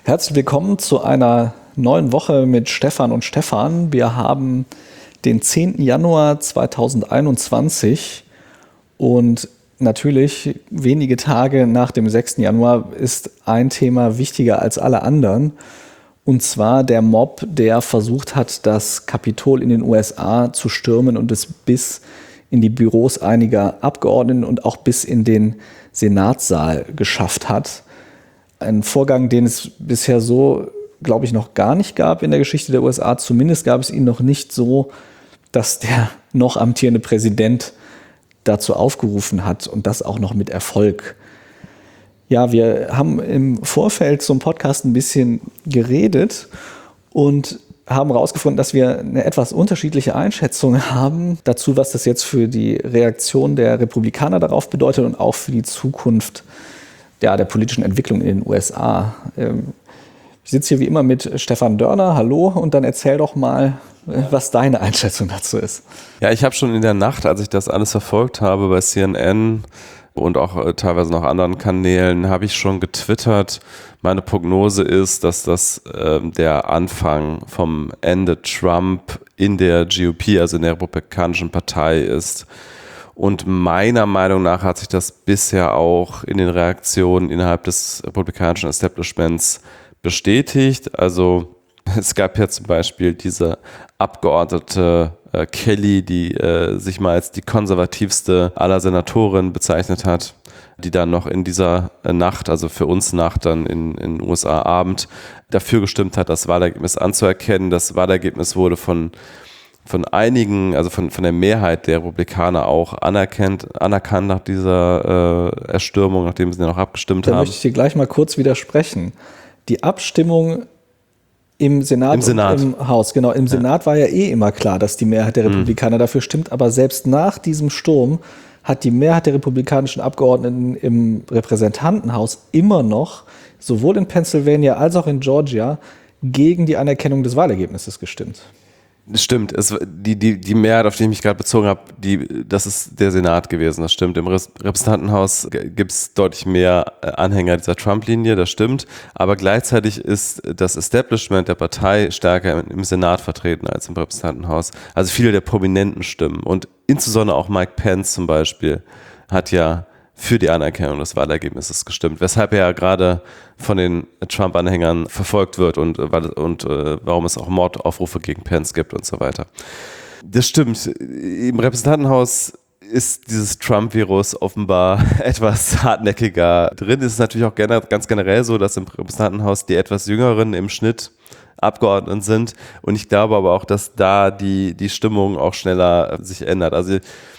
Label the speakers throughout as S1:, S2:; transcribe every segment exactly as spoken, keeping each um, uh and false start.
S1: Herzlich willkommen zu einer neuen Woche mit Stefan und Stefan. Wir haben den zehnten Januar zweitausendeinundzwanzig und natürlich wenige Tage nach dem sechsten Januar ist ein Thema wichtiger als alle anderen. Und zwar der Mob, der versucht hat, das Kapitol in den U S A zu stürmen und es bis in die Büros einiger Abgeordneten und auch bis in den Senatssaal geschafft hat. Ein Vorgang, den es bisher so, glaube ich, noch gar nicht gab in der Geschichte der U S A. Zumindest gab es ihn noch nicht so, dass der noch amtierende Präsident dazu aufgerufen hat und das auch noch mit Erfolg. Ja, wir haben im Vorfeld zum Podcast ein bisschen geredet und haben herausgefunden, dass wir eine etwas unterschiedliche Einschätzung haben dazu, was das jetzt für die Reaktion der Republikaner darauf bedeutet und auch für die Zukunft ja, der politischen Entwicklung in den U S A. Ich sitze hier wie immer mit Stefan Dörner. Hallo, und dann erzähl doch mal, was deine Einschätzung dazu ist.
S2: Ja, ich habe schon in der Nacht, als ich das alles verfolgt habe bei C N N und auch teilweise noch anderen Kanälen, habe ich schon getwittert. Meine Prognose ist, dass das äh, der Anfang vom Ende Trump in der G O P, also in der Republikanischen Partei ist. Und meiner Meinung nach hat sich das bisher auch in den Reaktionen innerhalb des republikanischen Establishments bestätigt. Also es gab ja zum Beispiel diese Abgeordnete äh, Kelly, die äh, sich mal als die konservativste aller Senatoren bezeichnet hat, die dann noch in dieser Nacht, also für uns Nacht dann in den U S A Abend, dafür gestimmt hat, das Wahlergebnis anzuerkennen. Das Wahlergebnis wurde von von einigen, also von, von der Mehrheit der Republikaner auch anerkannt, anerkannt nach dieser äh, Erstürmung, nachdem sie dann auch abgestimmt
S1: da
S2: haben.
S1: Da möchte ich dir gleich mal kurz widersprechen. Die Abstimmung im Senat,
S2: Im Senat.
S1: und im Haus, genau, im ja. Senat war ja eh immer klar, dass die Mehrheit der Republikaner mhm. dafür stimmt, aber selbst nach diesem Sturm hat die Mehrheit der republikanischen Abgeordneten im Repräsentantenhaus immer noch, sowohl in Pennsylvania als auch in Georgia, gegen die Anerkennung des Wahlergebnisses gestimmt.
S2: Stimmt, es, die, die, die Mehrheit, auf die ich mich gerade bezogen habe, die, das ist der Senat gewesen, das stimmt. Im Repräsentantenhaus gibt es deutlich mehr Anhänger dieser Trump-Linie, das stimmt. Aber gleichzeitig ist das Establishment der Partei stärker im Senat vertreten als im Repräsentantenhaus. Also viele der prominenten Stimmen und insbesondere auch Mike Pence zum Beispiel hat ja für die Anerkennung des Wahlergebnisses gestimmt, weshalb er ja gerade von den Trump-Anhängern verfolgt wird und, und äh, warum es auch Mordaufrufe gegen Pence gibt und so weiter. Das stimmt. Im Repräsentantenhaus ist dieses Trump-Virus offenbar etwas hartnäckiger drin. Es ist natürlich auch gener- ganz generell so, dass im Repräsentantenhaus die etwas Jüngeren im Schnitt Abgeordneten sind und ich glaube aber auch, dass da die, die Stimmung auch schneller sich ändert. Also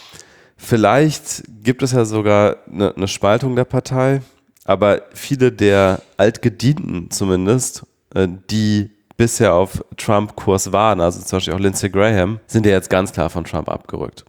S2: vielleicht gibt es ja sogar eine, eine Spaltung der Partei, aber viele der Altgedienten zumindest, die bisher auf Trump-Kurs waren, also zum Beispiel auch Lindsey Graham, sind ja jetzt ganz klar von Trump abgerückt.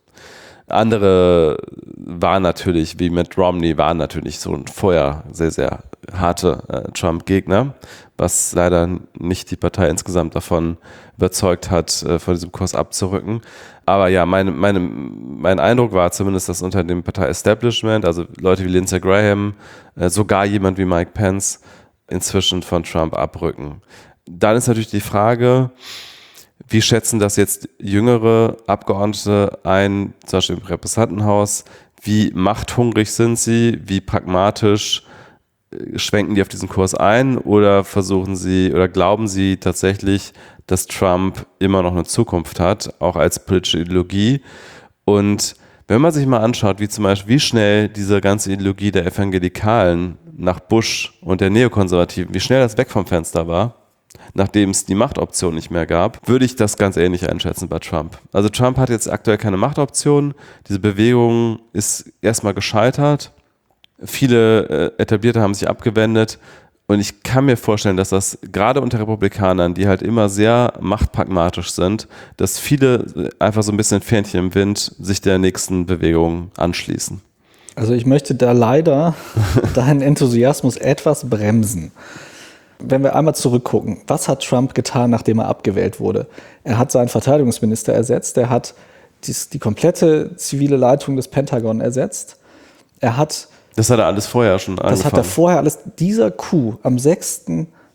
S2: Andere waren natürlich, wie Mitt Romney, waren natürlich so vorher sehr, sehr harte äh, Trump-Gegner, was leider nicht die Partei insgesamt davon überzeugt hat, äh, von diesem Kurs abzurücken. Aber ja, meine, meine, mein Eindruck war zumindest, dass unter dem Partei-Establishment, also Leute wie Lindsey Graham, äh, sogar jemand wie Mike Pence inzwischen von Trump abrücken. Dann ist natürlich die Frage, wie schätzen das jetzt jüngere Abgeordnete ein, zum Beispiel im Repräsentantenhaus? Wie machthungrig sind sie? Wie pragmatisch schwenken die auf diesen Kurs ein? Oder versuchen sie oder glauben sie tatsächlich, dass Trump immer noch eine Zukunft hat, auch als politische Ideologie? Und wenn man sich mal anschaut, wie zum Beispiel, wie schnell diese ganze Ideologie der Evangelikalen nach Bush und der Neokonservativen, wie schnell das weg vom Fenster war, nachdem es die Machtoption nicht mehr gab, würde ich das ganz ähnlich einschätzen bei Trump. Also Trump hat jetzt aktuell keine Machtoption. Diese Bewegung ist erstmal gescheitert. Viele äh, Etablierte haben sich abgewendet. Und ich kann mir vorstellen, dass das gerade unter Republikanern, die halt immer sehr machtpragmatisch sind, dass viele einfach so ein bisschen Fähnchen im Wind sich der nächsten Bewegung anschließen.
S1: Also ich möchte da leider deinen Enthusiasmus etwas bremsen. Wenn wir einmal zurückgucken, was hat Trump getan, nachdem er abgewählt wurde? Er hat seinen Verteidigungsminister ersetzt, er hat dies, die komplette zivile Leitung des Pentagon ersetzt, er hat...
S2: Das hat er alles vorher schon angefangen.
S1: Das hat er vorher alles, dieser Coup am sechsten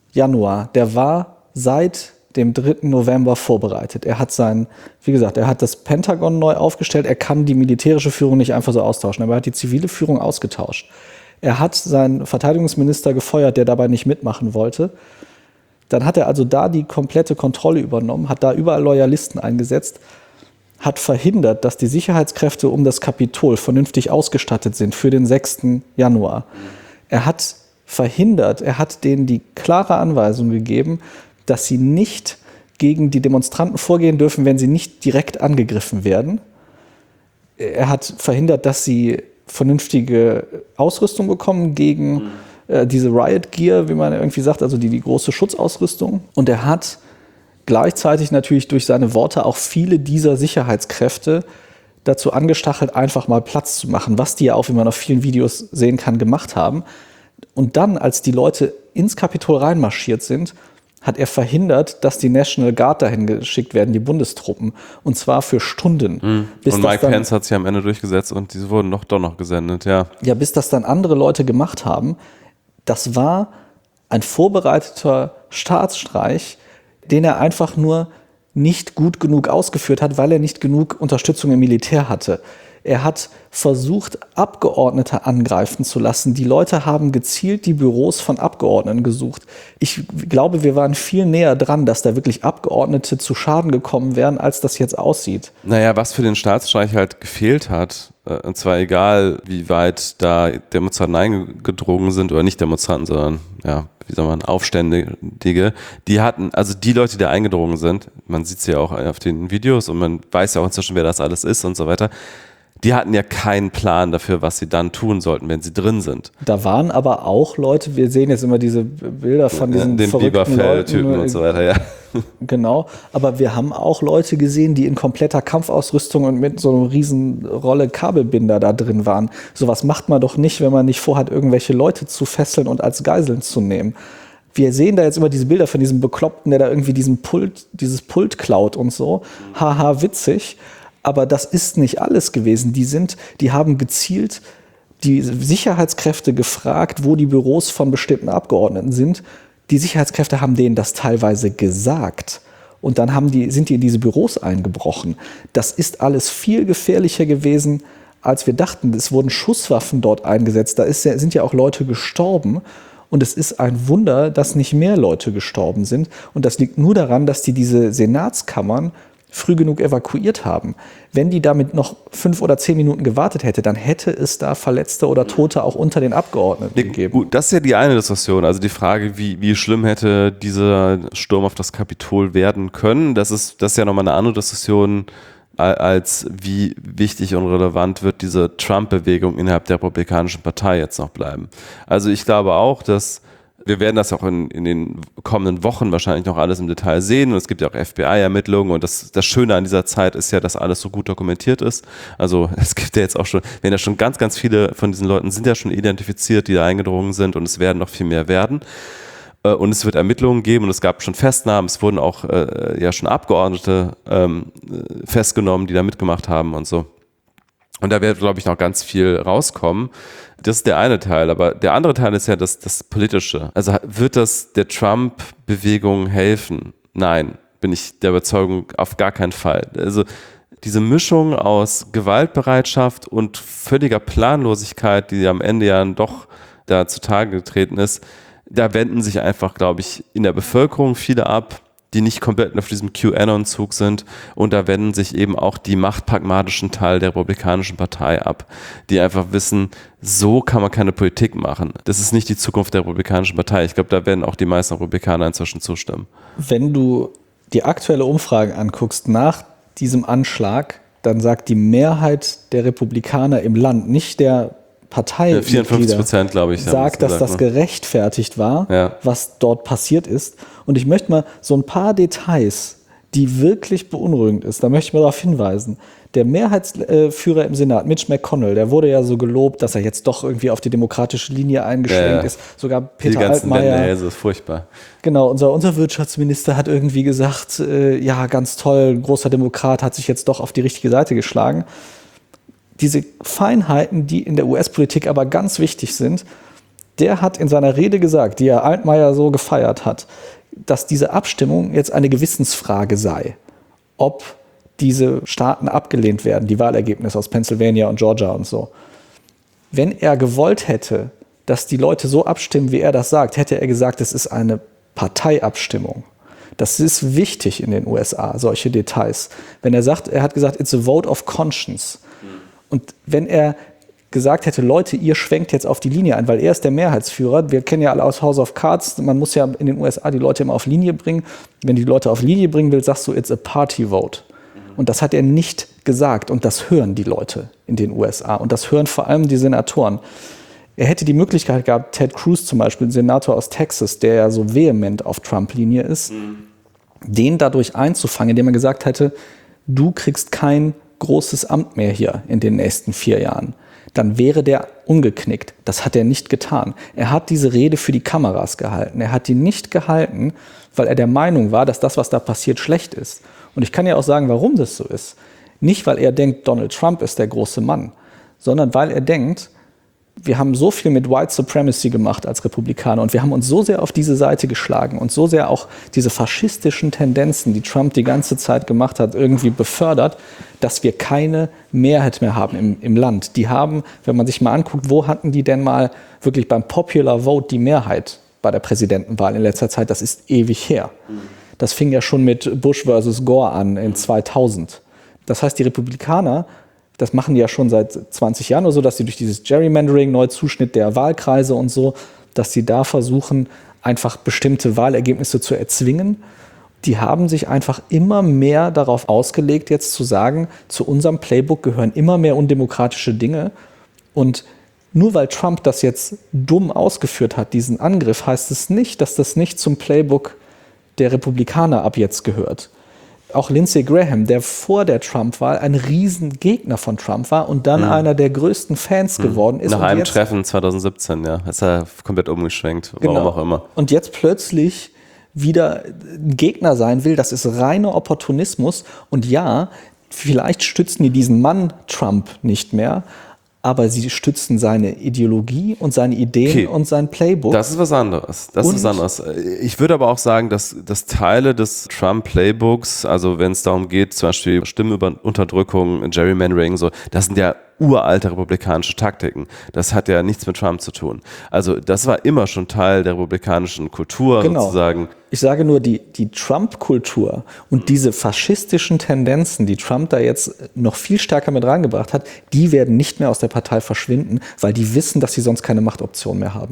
S1: Januar, der war seit dem dritten November vorbereitet. Er hat sein, wie gesagt, er hat das Pentagon neu aufgestellt. Er kann die militärische Führung nicht einfach so austauschen, aber er hat die zivile Führung ausgetauscht. Er hat seinen Verteidigungsminister gefeuert, der dabei nicht mitmachen wollte. Dann hat er also da die komplette Kontrolle übernommen, hat da überall Loyalisten eingesetzt, hat verhindert, dass die Sicherheitskräfte um das Kapitol vernünftig ausgestattet sind für den sechsten Januar. Er hat verhindert, er hat denen die klare Anweisung gegeben, dass sie nicht gegen die Demonstranten vorgehen dürfen, wenn sie nicht direkt angegriffen werden. Er hat verhindert, dass sie vernünftige Ausrüstung bekommen gegen mhm. äh, diese Riot Gear, wie man irgendwie sagt, also die, die große Schutzausrüstung. Und er hat gleichzeitig natürlich durch seine Worte auch viele dieser Sicherheitskräfte dazu angestachelt, einfach mal Platz zu machen, was die ja auch, wie man auf vielen Videos sehen kann, gemacht haben. Und dann, als die Leute ins Kapitol reinmarschiert sind, hat er verhindert, dass die National Guard dahin geschickt werden, die Bundestruppen, und zwar für Stunden.
S2: Mhm.
S1: Bis
S2: und Mike
S1: dann,
S2: Pence hat sich am Ende durchgesetzt und diese wurden noch, doch noch gesendet, ja.
S1: Ja, bis das dann andere Leute gemacht haben. Das war ein vorbereiteter Staatsstreich, den er einfach nur nicht gut genug ausgeführt hat, weil er nicht genug Unterstützung im Militär hatte. Er hat versucht, Abgeordnete angreifen zu lassen. Die Leute haben gezielt die Büros von Abgeordneten gesucht. Ich glaube, wir waren viel näher dran, dass da wirklich Abgeordnete zu Schaden gekommen wären, als das jetzt aussieht.
S2: Naja, was für den Staatsstreich halt gefehlt hat, und zwar egal, wie weit da Demonstranten eingedrungen sind, oder nicht Demonstranten, sondern, ja, wie soll man, Aufständige, die hatten, also die Leute, die da eingedrungen sind, man sieht es ja auch auf den Videos und man weiß ja auch inzwischen, wer das alles ist und so weiter, die hatten ja keinen Plan dafür, was sie dann tun sollten, wenn sie drin sind.
S1: Da waren aber auch Leute, wir sehen jetzt immer diese Bilder von diesen
S2: den
S1: verrückten
S2: Biberfell-Typen und so weiter, ja.
S1: Genau, aber wir haben auch Leute gesehen, die in kompletter Kampfausrüstung und mit so einer riesen Rolle Kabelbinder da drin waren. Sowas macht man doch nicht, wenn man nicht vorhat, irgendwelche Leute zu fesseln und als Geiseln zu nehmen. Wir sehen da jetzt immer diese Bilder von diesem Bekloppten, der da irgendwie diesen Pult, dieses Pult klaut und so. Haha, witzig. Aber das ist nicht alles gewesen. Die sind, die haben gezielt die Sicherheitskräfte gefragt, wo die Büros von bestimmten Abgeordneten sind. Die Sicherheitskräfte haben denen das teilweise gesagt. Und dann haben die, sind die in diese Büros eingebrochen. Das ist alles viel gefährlicher gewesen, als wir dachten. Es wurden Schusswaffen dort eingesetzt. Da ist, sind ja auch Leute gestorben. Und es ist ein Wunder, dass nicht mehr Leute gestorben sind. Und das liegt nur daran, dass die diese Senatskammern früh genug evakuiert haben. Wenn die damit noch fünf oder zehn Minuten gewartet hätte, dann hätte es da Verletzte oder Tote auch unter den Abgeordneten nee, gegeben.
S2: Gut, das ist ja die eine Diskussion. Also die Frage, wie, wie schlimm hätte dieser Sturm auf das Kapitol werden können. Das ist, das ist ja nochmal eine andere Diskussion, als wie wichtig und relevant wird diese Trump-Bewegung innerhalb der Republikanischen Partei jetzt noch bleiben. Also ich glaube auch, dass wir werden das auch in, in den kommenden Wochen wahrscheinlich noch alles im Detail sehen und es gibt ja auch F B I-Ermittlungen und das, das Schöne an dieser Zeit ist ja, dass alles so gut dokumentiert ist. Also es gibt ja jetzt auch schon, wenn ja schon ganz, ganz viele von diesen Leuten sind ja schon identifiziert, die da eingedrungen sind und es werden noch viel mehr werden. Und es wird Ermittlungen geben und es gab schon Festnahmen, es wurden auch äh, ja schon Abgeordnete ähm, festgenommen, die da mitgemacht haben und so. Und da wird, glaube ich, noch ganz viel rauskommen. Das ist der eine Teil, aber der andere Teil ist ja das, das Politische. Also wird das der Trump-Bewegung helfen? Nein, bin ich der Überzeugung auf gar keinen Fall. Also diese Mischung aus Gewaltbereitschaft und völliger Planlosigkeit, die am Ende ja doch da zutage getreten ist, da wenden sich einfach, glaube ich, in der Bevölkerung viele ab, die nicht komplett auf diesem QAnon-Zug sind und da wenden sich eben auch die machtpragmatischen Teil der Republikanischen Partei ab, die einfach wissen, so kann man keine Politik machen. Das ist nicht die Zukunft der Republikanischen Partei. Ich glaube, da werden auch die meisten Republikaner inzwischen zustimmen.
S1: Wenn du die aktuelle Umfrage anguckst nach diesem Anschlag, dann sagt die Mehrheit der Republikaner im Land, nicht der Partei,
S2: ja, vierundfünfzig Prozent, glaube ich,
S1: sagt, dass das gerechtfertigt war, ja, was dort passiert ist. Und ich möchte mal so ein paar Details, die wirklich beunruhigend ist, da möchte ich mal darauf hinweisen. Der Mehrheitsführer im Senat, Mitch McConnell, der wurde ja so gelobt, dass er jetzt doch irgendwie auf die demokratische Linie eingeschränkt ja, ja. ist. Sogar Peter
S2: die ganzen
S1: Altmaier.
S2: Länder, das ist furchtbar.
S1: Genau, unser, unser Wirtschaftsminister hat irgendwie gesagt, äh, ja, ganz toll, ein großer Demokrat hat sich jetzt doch auf die richtige Seite geschlagen. Diese Feinheiten, die in der U S-Politik aber ganz wichtig sind, der hat in seiner Rede gesagt, die er Altmaier so gefeiert hat, dass diese Abstimmung jetzt eine Gewissensfrage sei, ob diese Staaten abgelehnt werden, die Wahlergebnisse aus Pennsylvania und Georgia und so. Wenn er gewollt hätte, dass die Leute so abstimmen, wie er das sagt, hätte er gesagt, es ist eine Parteiabstimmung. Das ist wichtig in den U S A, solche Details. Wenn er sagt, er hat gesagt, it's a vote of conscience. Und wenn er gesagt hätte, Leute, ihr schwenkt jetzt auf die Linie ein, weil er ist der Mehrheitsführer. Wir kennen ja alle aus House of Cards, man muss ja in den U S A die Leute immer auf Linie bringen. Wenn du die Leute auf Linie bringen willst, sagst du, it's a party vote. Und das hat er nicht gesagt und das hören die Leute in den U S A und das hören vor allem die Senatoren. Er hätte die Möglichkeit gehabt, Ted Cruz zum Beispiel, ein Senator aus Texas, der ja so vehement auf Trump-Linie ist, mhm. den dadurch einzufangen, indem er gesagt hätte, du kriegst kein großes Amt mehr hier in den nächsten vier Jahren. Dann wäre der umgeknickt. Das hat er nicht getan. Er hat diese Rede für die Kameras gehalten. Er hat die nicht gehalten, weil er der Meinung war, dass das, was da passiert, schlecht ist. Und ich kann ja auch sagen, warum das so ist. Nicht, weil er denkt, Donald Trump ist der große Mann, sondern weil er denkt, wir haben so viel mit White Supremacy gemacht als Republikaner und wir haben uns so sehr auf diese Seite geschlagen und so sehr auch diese faschistischen Tendenzen, die Trump die ganze Zeit gemacht hat, irgendwie befördert, dass wir keine Mehrheit mehr haben im, im Land. Die haben, wenn man sich mal anguckt, wo hatten die denn mal wirklich beim Popular Vote die Mehrheit bei der Präsidentenwahl in letzter Zeit? Das ist ewig her. Das fing ja schon mit Bush versus Gore an in zweitausend. Das heißt, die Republikaner, das machen die ja schon seit zwanzig Jahren oder so, dass sie durch dieses Gerrymandering, Neuzuschnitt der Wahlkreise und so, dass sie da versuchen, einfach bestimmte Wahlergebnisse zu erzwingen. Die haben sich einfach immer mehr darauf ausgelegt, jetzt zu sagen, zu unserem Playbook gehören immer mehr undemokratische Dinge. Und nur weil Trump das jetzt dumm ausgeführt hat, diesen Angriff, heißt es nicht, dass das nicht zum Playbook der Republikaner ab jetzt gehört. Auch Lindsey Graham, der vor der Trump-Wahl ein Riesengegner von Trump war und dann mhm. einer der größten Fans mhm. geworden ist.
S2: Nach
S1: und
S2: einem
S1: jetzt,
S2: Treffen zwanzig siebzehn, ja, ist er komplett umgeschwenkt, warum
S1: genau.
S2: auch immer.
S1: Und jetzt plötzlich wieder ein Gegner sein will, das ist reiner Opportunismus. Und ja, vielleicht stützen die diesen Mann Trump nicht mehr, aber sie stützen seine Ideologie und seine Ideen okay. und sein Playbook.
S2: Das ist was anderes. Das und ist was anderes. Ich würde aber auch sagen, dass, dass Teile des Trump-Playbooks, also wenn es darum geht, zum Beispiel Stimmenunterdrückung, Gerrymandering, so, das sind ja uralte republikanische Taktiken. Das hat ja nichts mit Trump zu tun. Also das war immer schon Teil der republikanischen Kultur
S1: genau.
S2: sozusagen.
S1: Ich sage nur, die, die Trump-Kultur und diese faschistischen Tendenzen, die Trump da jetzt noch viel stärker mit reingebracht hat, die werden nicht mehr aus der Partei verschwinden, weil die wissen, dass sie sonst keine Machtoption mehr haben.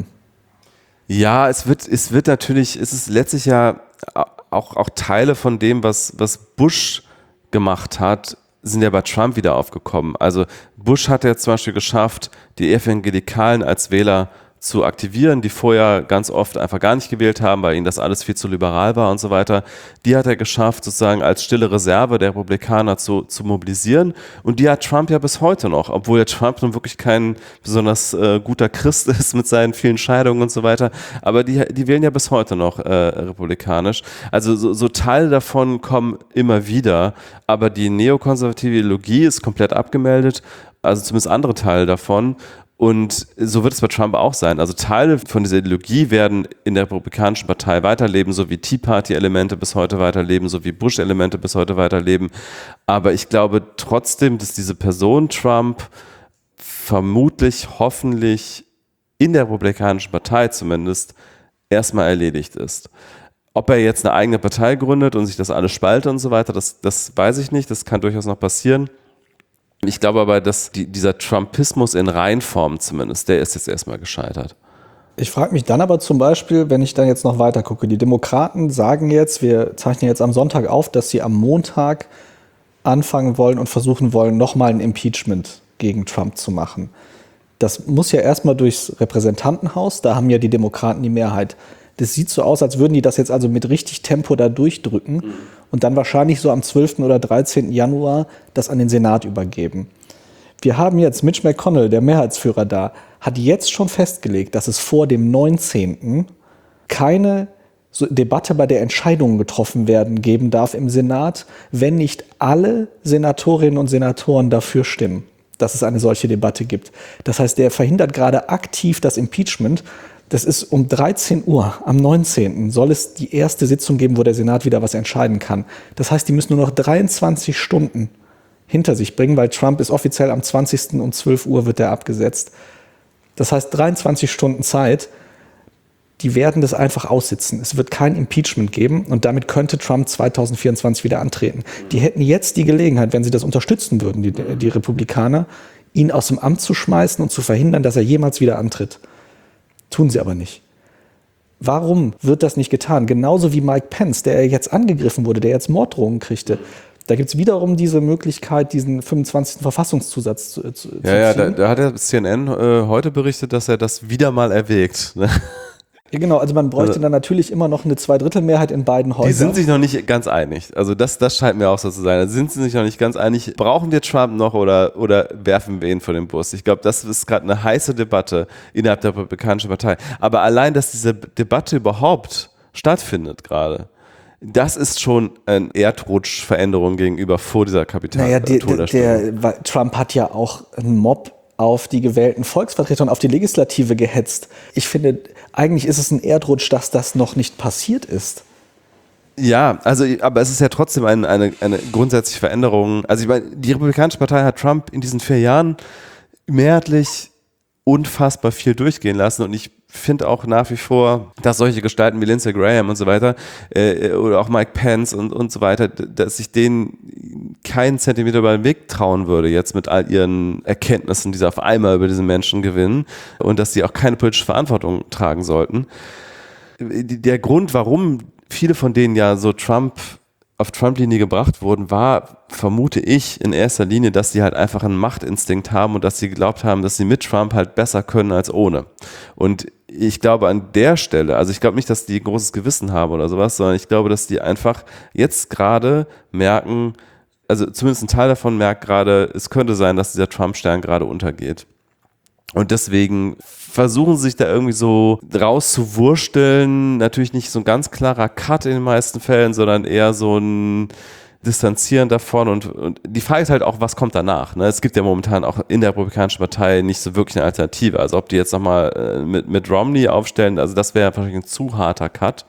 S2: Ja, es wird, es wird natürlich, es ist letztlich ja auch, auch Teile von dem, was, was Bush gemacht hat, sind ja bei Trump wieder aufgekommen. Also Bush hat ja zum Beispiel geschafft, die Evangelikalen als Wähler zu aktivieren, die vorher ganz oft einfach gar nicht gewählt haben, weil ihnen das alles viel zu liberal war und so weiter. Die hat er geschafft, sozusagen als stille Reserve der Republikaner zu, zu mobilisieren. Und die hat Trump ja bis heute noch, obwohl der Trump nun wirklich kein besonders äh, guter Christ ist mit seinen vielen Scheidungen und so weiter. Aber die, die wählen ja bis heute noch äh, republikanisch. Also so, so Teile davon kommen immer wieder. Aber die neokonservative Ideologie ist komplett abgemeldet. Also zumindest andere Teile davon. Und so wird es bei Trump auch sein. Also Teile von dieser Ideologie werden in der Republikanischen Partei weiterleben, so wie Tea Party-Elemente bis heute weiterleben, so wie Bush-Elemente bis heute weiterleben. Aber ich glaube trotzdem, dass diese Person Trump vermutlich, hoffentlich in der Republikanischen Partei zumindest erstmal erledigt ist. Ob er jetzt eine eigene Partei gründet und sich das alles spaltet und so weiter, das, das weiß ich nicht. Das kann durchaus noch passieren. Ich glaube aber, dass die, dieser Trumpismus in Reinform zumindest, der ist jetzt erstmal gescheitert.
S1: Ich frage mich dann aber zum Beispiel, wenn ich dann jetzt noch weiter gucke, die Demokraten sagen jetzt, wir zeichnen jetzt am Sonntag auf, dass sie am Montag anfangen wollen und versuchen wollen, nochmal ein Impeachment gegen Trump zu machen. Das muss ja erstmal durchs Repräsentantenhaus, da haben ja die Demokraten die Mehrheit. Das sieht so aus, als würden die das jetzt also mit richtig Tempo da durchdrücken mhm. und dann wahrscheinlich so am zwölften oder dreizehnten Januar das an den Senat übergeben. Wir haben jetzt Mitch McConnell, der Mehrheitsführer da, hat jetzt schon festgelegt, dass es vor dem neunzehnten keine so Debatte, bei der Entscheidungen getroffen werden, geben darf im Senat, wenn nicht alle Senatorinnen und Senatoren dafür stimmen, dass es eine solche Debatte gibt. Das heißt, der verhindert gerade aktiv das Impeachment, Das ist um dreizehn Uhr am neunzehnten soll es die erste Sitzung geben, wo der Senat wieder was entscheiden kann. Das heißt, die müssen nur noch dreiundzwanzig Stunden hinter sich bringen, weil Trump ist offiziell am zwanzigsten um zwölf Uhr wird er abgesetzt. Das heißt, dreiundzwanzig Stunden Zeit, die werden das einfach aussitzen. Es wird kein Impeachment geben und damit könnte Trump zweitausendvierundzwanzig wieder antreten. Die hätten jetzt die Gelegenheit, wenn sie das unterstützen würden, die, die Republikaner, ihn aus dem Amt zu schmeißen und zu verhindern, dass er jemals wieder antritt. Tun sie aber nicht. Warum wird das nicht getan? Genauso wie Mike Pence, der jetzt angegriffen wurde, der jetzt Morddrohungen kriegte. Da gibt es wiederum diese Möglichkeit, diesen fünfundzwanzigsten Verfassungszusatz zu, zu,
S2: ja,
S1: zu
S2: ja,
S1: ziehen.
S2: da, da hat der C N N äh, heute berichtet, dass er das wieder mal erwägt. Ne?
S1: Ja, genau, also man bräuchte
S2: also,
S1: dann natürlich immer noch eine Zweidrittelmehrheit in beiden Häusern.
S2: Die sind sich noch nicht ganz einig. Also das, das scheint mir auch so zu sein. Also sind sie sich noch nicht ganz einig. Brauchen wir Trump noch oder, oder werfen wir ihn vor den Bus? Ich glaube, das ist gerade eine heiße Debatte innerhalb der Republikanischen Partei. Aber allein, dass diese Debatte überhaupt stattfindet gerade, das ist schon eine Erdrutschveränderung gegenüber vor dieser Kapital.
S1: Naja, die, der, der, Trump hat ja auch einen Mob auf die gewählten Volksvertreter und auf die Legislative gehetzt. Ich finde, eigentlich ist es ein Erdrutsch, dass das noch nicht passiert ist.
S2: Ja, also, aber es ist ja trotzdem eine, eine, eine grundsätzliche Veränderung. Also, ich meine, die Republikanische Partei hat Trump in diesen vier Jahren mehrheitlich unfassbar viel durchgehen lassen und ich finde auch nach wie vor, dass solche Gestalten wie Lindsey Graham und so weiter äh, oder auch Mike Pence und, und so weiter, dass ich denen keinen Zentimeter über den Weg trauen würde jetzt mit all ihren Erkenntnissen, die sie auf einmal über diesen Menschen gewinnen und dass sie auch keine politische Verantwortung tragen sollten. Der Grund, warum viele von denen ja so Trump auf Trump-Linie gebracht wurden, war, vermute ich, in erster Linie, dass sie halt einfach einen Machtinstinkt haben und dass sie geglaubt haben, dass sie mit Trump halt besser können als ohne. Und ich glaube an der Stelle, also ich glaube nicht, dass die ein großes Gewissen haben oder sowas, sondern ich glaube, dass die einfach jetzt gerade merken, also zumindest ein Teil davon merkt gerade, es könnte sein, dass dieser Trump-Stern gerade untergeht. Und deswegen versuchen sie sich da irgendwie so rauszuwursteln. Natürlich nicht so ein ganz klarer Cut in den meisten Fällen, sondern eher so ein Distanzieren davon. Und, und die Frage ist halt auch, was kommt danach? Ne? Es gibt ja momentan auch in der Republikanischen Partei nicht so wirklich eine Alternative. Also ob die jetzt nochmal äh, mit, mit Romney aufstellen, also das wäre wahrscheinlich ein zu harter Cut.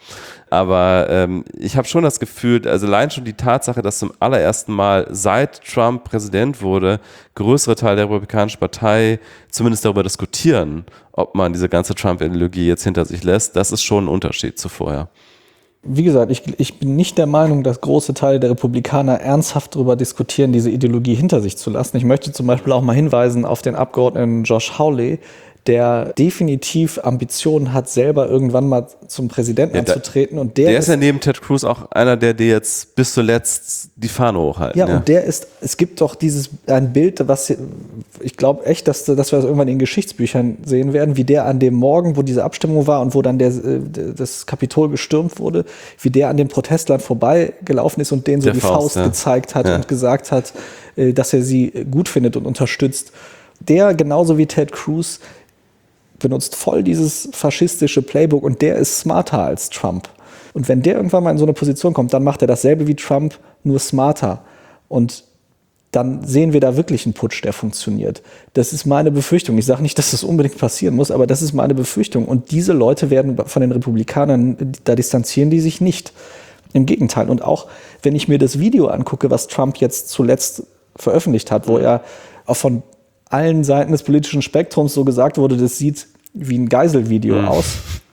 S2: Aber ähm, ich habe schon das Gefühl, also allein schon die Tatsache, dass zum allerersten Mal seit Trump Präsident wurde, größere Teile der Republikanischen Partei zumindest darüber diskutieren, ob man diese ganze Trump-Ideologie jetzt hinter sich lässt, das ist schon ein Unterschied zu vorher.
S1: Wie gesagt, ich, ich bin nicht der Meinung, dass große Teile der Republikaner ernsthaft darüber diskutieren, diese Ideologie hinter sich zu lassen. Ich möchte zum Beispiel auch mal hinweisen auf den Abgeordneten Josh Hawley, der definitiv Ambitionen hat, selber irgendwann mal zum Präsidenten ja, anzutreten. Und der,
S2: der ist, ist ja neben Ted Cruz auch einer, der dir jetzt bis zuletzt die Fahne hochhalten.
S1: Ja,
S2: ja,
S1: und der ist, es gibt doch dieses, ein Bild, was ich glaube echt, dass, dass wir das irgendwann in Geschichtsbüchern sehen werden, wie der an dem Morgen, wo diese Abstimmung war und wo dann der, das Kapitol gestürmt wurde, wie der an den Protestlern vorbeigelaufen ist und denen so der die Faust, Faust ja. gezeigt hat ja. und gesagt hat, dass er sie gut findet und unterstützt. Der, genauso wie Ted Cruz, benutzt voll dieses faschistische Playbook und der ist smarter als Trump. Und wenn der irgendwann mal in so eine Position kommt, dann macht er dasselbe wie Trump, nur smarter. Und dann sehen wir da wirklich einen Putsch, der funktioniert. Das ist meine Befürchtung. Ich sage nicht, dass das unbedingt passieren muss, aber das ist meine Befürchtung. Und diese Leute werden von den Republikanern, da distanzieren die sich nicht. Im Gegenteil. Und auch, wenn ich mir das Video angucke, was Trump jetzt zuletzt veröffentlicht hat, wo er auch von allen Seiten des politischen Spektrums so gesagt wurde, das sieht wie ein Geiselvideo mhm. aus,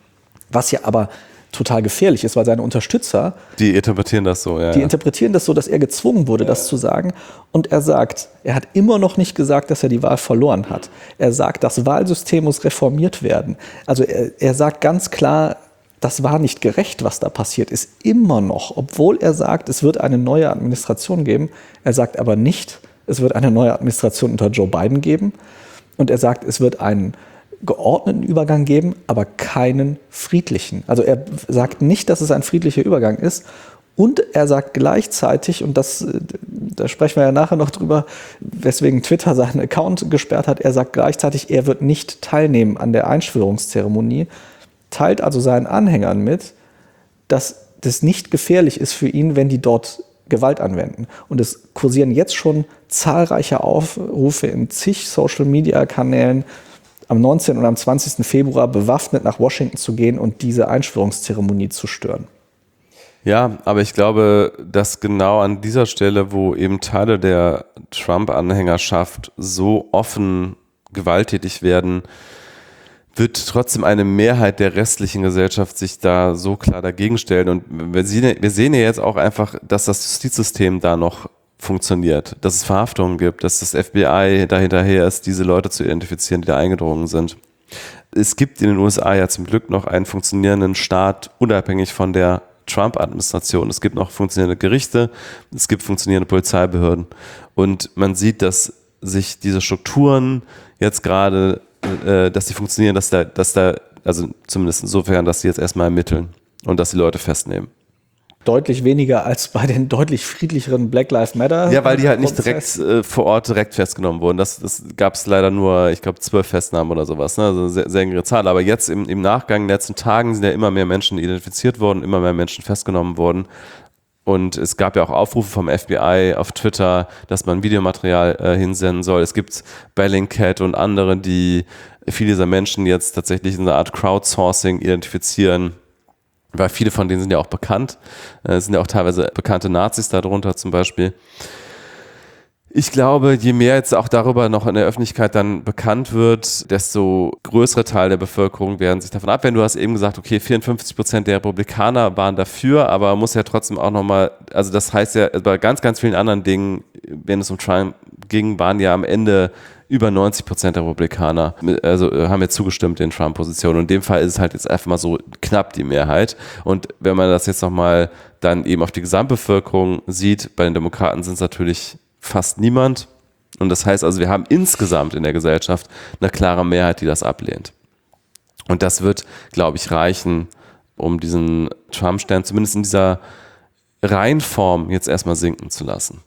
S1: was ja aber total gefährlich ist, weil seine Unterstützer,
S2: die interpretieren das so, ja.
S1: Die interpretieren das so, dass er gezwungen wurde, ja. das zu sagen. Und er sagt, er hat immer noch nicht gesagt, dass er die Wahl verloren hat. Er sagt, das Wahlsystem muss reformiert werden. Also er, er sagt ganz klar, das war nicht gerecht, was da passiert ist, immer noch, obwohl er sagt, es wird eine neue Administration geben. Er sagt aber nicht, es wird eine neue Administration unter Joe Biden geben und er sagt, es wird einen geordneten Übergang geben, aber keinen friedlichen. Also er sagt nicht, dass es ein friedlicher Übergang ist und er sagt gleichzeitig, und das, da sprechen wir ja nachher noch drüber, weswegen Twitter seinen Account gesperrt hat, er sagt gleichzeitig, er wird nicht teilnehmen an der Einschwörungszeremonie, teilt also seinen Anhängern mit, dass das nicht gefährlich ist für ihn, wenn die dort Gewalt anwenden. Und es kursieren jetzt schon zahlreiche Aufrufe in zig Social-Media-Kanälen am neunzehnten und am zwanzigsten Februar bewaffnet nach Washington zu gehen und diese Einschwörungszeremonie zu stören.
S2: Ja, aber ich glaube, dass genau an dieser Stelle, wo eben Teile der Trump-Anhängerschaft so offen gewalttätig werden, wird trotzdem eine Mehrheit der restlichen Gesellschaft sich da so klar dagegen stellen. Und wir sehen, wir sehen ja jetzt auch einfach, dass das Justizsystem da noch funktioniert, dass es Verhaftungen gibt, dass das F B I dahinterher ist, diese Leute zu identifizieren, die da eingedrungen sind. Es gibt in den U S A ja zum Glück noch einen funktionierenden Staat, unabhängig von der Trump-Administration. Es gibt noch funktionierende Gerichte, es gibt funktionierende Polizeibehörden. Und man sieht, dass sich diese Strukturen jetzt gerade, äh, dass sie funktionieren, dass da, dass da, also zumindest insofern, dass sie jetzt erstmal ermitteln und dass sie Leute festnehmen.
S1: Deutlich weniger als bei den deutlich friedlicheren Black Lives Matter.
S2: Ja, weil die halt nicht direkt äh, vor Ort direkt festgenommen wurden. Das, das gab es leider nur, ich glaube, zwölf Festnahmen oder sowas. Ne? Also eine sehr, sehr geringe Zahl. Aber jetzt im, im Nachgang, in den letzten Tagen, sind ja immer mehr Menschen identifiziert worden, immer mehr Menschen festgenommen worden. Und es gab ja auch Aufrufe vom F B I auf Twitter, dass man Videomaterial äh, hinsenden soll. Es gibt Bellingcat und andere, die viele dieser Menschen jetzt tatsächlich in einer Art Crowdsourcing identifizieren. Weil viele von denen sind ja auch bekannt. Es sind ja auch teilweise bekannte Nazis darunter zum Beispiel. Ich glaube, je mehr jetzt auch darüber noch in der Öffentlichkeit dann bekannt wird, desto größere Teile der Bevölkerung werden sich davon abwenden. Du hast eben gesagt, okay, vierundfünfzig Prozent der Republikaner waren dafür, aber man muss ja trotzdem auch nochmal, also das heißt ja, bei ganz, ganz vielen anderen Dingen, wenn es um Trump ging, waren ja am Ende über neunzig Prozent der Republikaner, also haben jetzt zugestimmt den Trump-Positionen. Und in dem Fall ist es halt jetzt einfach mal so knapp die Mehrheit. Und wenn man das jetzt nochmal dann eben auf die Gesamtbevölkerung sieht, bei den Demokraten sind es natürlich fast niemand. Und das heißt also, wir haben insgesamt in der Gesellschaft eine klare Mehrheit, die das ablehnt. Und das wird, glaube ich, reichen, um diesen Trump-Stern zumindest in dieser Reihenform jetzt erstmal sinken zu lassen.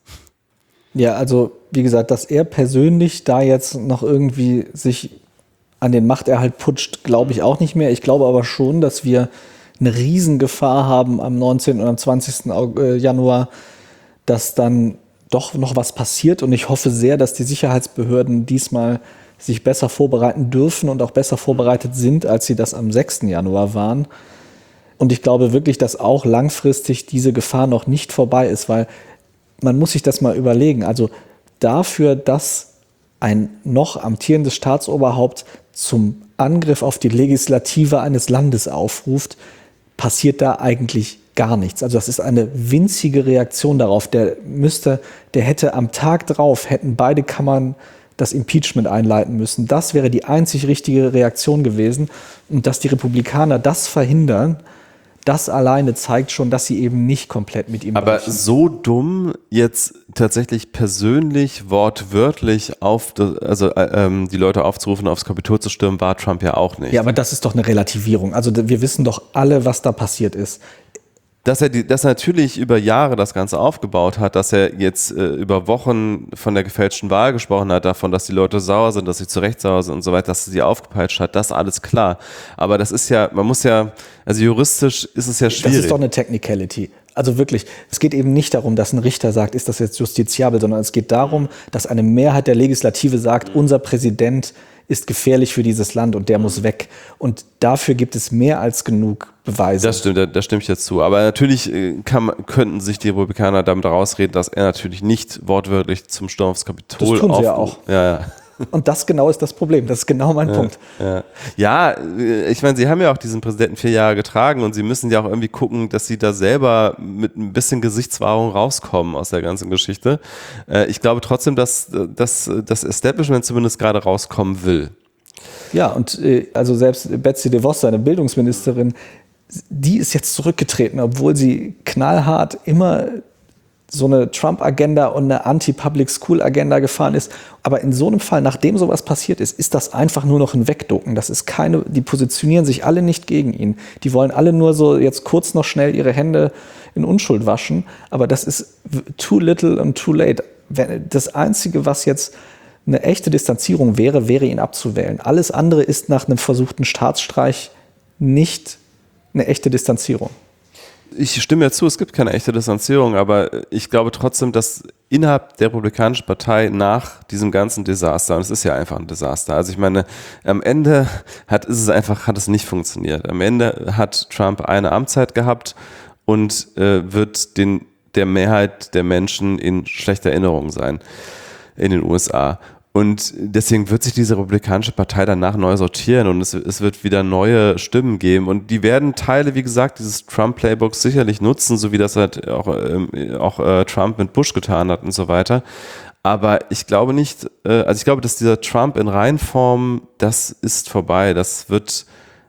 S1: Ja, also wie gesagt, dass er persönlich da jetzt noch irgendwie sich an den Machterhalt putscht, glaube ich auch nicht mehr. Ich glaube aber schon, dass wir eine Riesengefahr haben am neunzehnten und am zwanzigsten Januar, dass dann doch noch was passiert. Und ich hoffe sehr, dass die Sicherheitsbehörden diesmal sich besser vorbereiten dürfen und auch besser vorbereitet sind, als sie das am sechsten Januar waren. Und ich glaube wirklich, dass auch langfristig diese Gefahr noch nicht vorbei ist, weil man muss sich das mal überlegen. Also dafür, dass ein noch amtierendes Staatsoberhaupt zum Angriff auf die Legislative eines Landes aufruft, passiert da eigentlich gar nichts. Also das ist eine winzige Reaktion darauf. Der müsste, der hätte am Tag drauf, hätten beide Kammern das Impeachment einleiten müssen. Das wäre die einzig richtige Reaktion gewesen. Und dass die Republikaner das verhindern, das alleine zeigt schon, dass sie eben nicht komplett mit ihm
S2: Aber
S1: brechen.
S2: so dumm, jetzt tatsächlich persönlich, wortwörtlich auf, also ähm, die Leute aufzurufen, aufs Kapitol zu stürmen, war Trump ja auch nicht.
S1: Ja, aber das ist doch eine Relativierung. Also wir wissen doch alle, was da passiert ist.
S2: Dass er, die, dass er natürlich über Jahre das Ganze aufgebaut hat, dass er jetzt äh, über Wochen von der gefälschten Wahl gesprochen hat, davon, dass die Leute sauer sind, dass sie zu Recht sauer sind und so weiter, dass er sie aufgepeitscht hat, das alles klar. Aber das ist ja, man muss ja, also juristisch ist es ja schwierig.
S1: Das ist doch eine Technicality. Also wirklich, es geht eben nicht darum, dass ein Richter sagt, ist das jetzt justiziabel, sondern es geht darum, dass eine Mehrheit der Legislative sagt, unser Präsident ist gefährlich für dieses Land und der muss weg. Und dafür gibt es mehr als genug Beweise.
S2: Das stimmt, da, da stimme ich jetzt zu. Aber natürlich kann, könnten sich die Republikaner damit rausreden, dass er natürlich nicht wortwörtlich zum Sturm aufs Kapitol
S1: Das tun sie
S2: auf,
S1: ja auch.
S2: Ja, ja.
S1: Und das genau ist das Problem. Das ist genau mein
S2: ja,
S1: Punkt.
S2: Ja, ja, ich meine, sie haben ja auch diesen Präsidenten vier Jahre getragen und sie müssen ja auch irgendwie gucken, dass sie da selber mit ein bisschen Gesichtswahrung rauskommen aus der ganzen Geschichte. Ich glaube trotzdem, dass, dass das Establishment zumindest gerade rauskommen will.
S1: Ja, und also selbst Betsy DeVos, seine Bildungsministerin, die ist jetzt zurückgetreten, obwohl sie knallhart immer so eine Trump-Agenda und eine Anti-Public-School-Agenda gefahren ist. Aber in so einem Fall, nachdem sowas passiert ist, ist das einfach nur noch ein Wegducken. Das ist keine, die positionieren sich alle nicht gegen ihn. Die wollen alle nur so jetzt kurz noch schnell ihre Hände in Unschuld waschen. Aber das ist too little and too late. Das Einzige, was jetzt eine echte Distanzierung wäre, wäre ihn abzuwählen. Alles andere ist nach einem versuchten Staatsstreich nicht eine echte Distanzierung.
S2: ich stimme ja zu, es gibt keine echte Distanzierung, aber ich glaube trotzdem, dass innerhalb der Republikanischen Partei nach diesem ganzen Desaster, und es ist ja einfach ein Desaster, also ich meine, am Ende hat, ist es einfach, hat es nicht funktioniert. Am Ende hat Trump eine Amtszeit gehabt und äh, wird den, der Mehrheit der Menschen in schlechter Erinnerung sein in den U S A. Und deswegen wird sich diese Republikanische Partei danach neu sortieren und es, es wird wieder neue Stimmen geben. Und die werden Teile, wie gesagt, dieses Trump-Playbooks sicherlich nutzen, so wie das halt auch, ähm, auch äh, Trump mit Bush getan hat und so weiter. Aber ich glaube nicht, äh, also ich glaube, dass dieser Trump in Reinform, das ist vorbei. Das wird,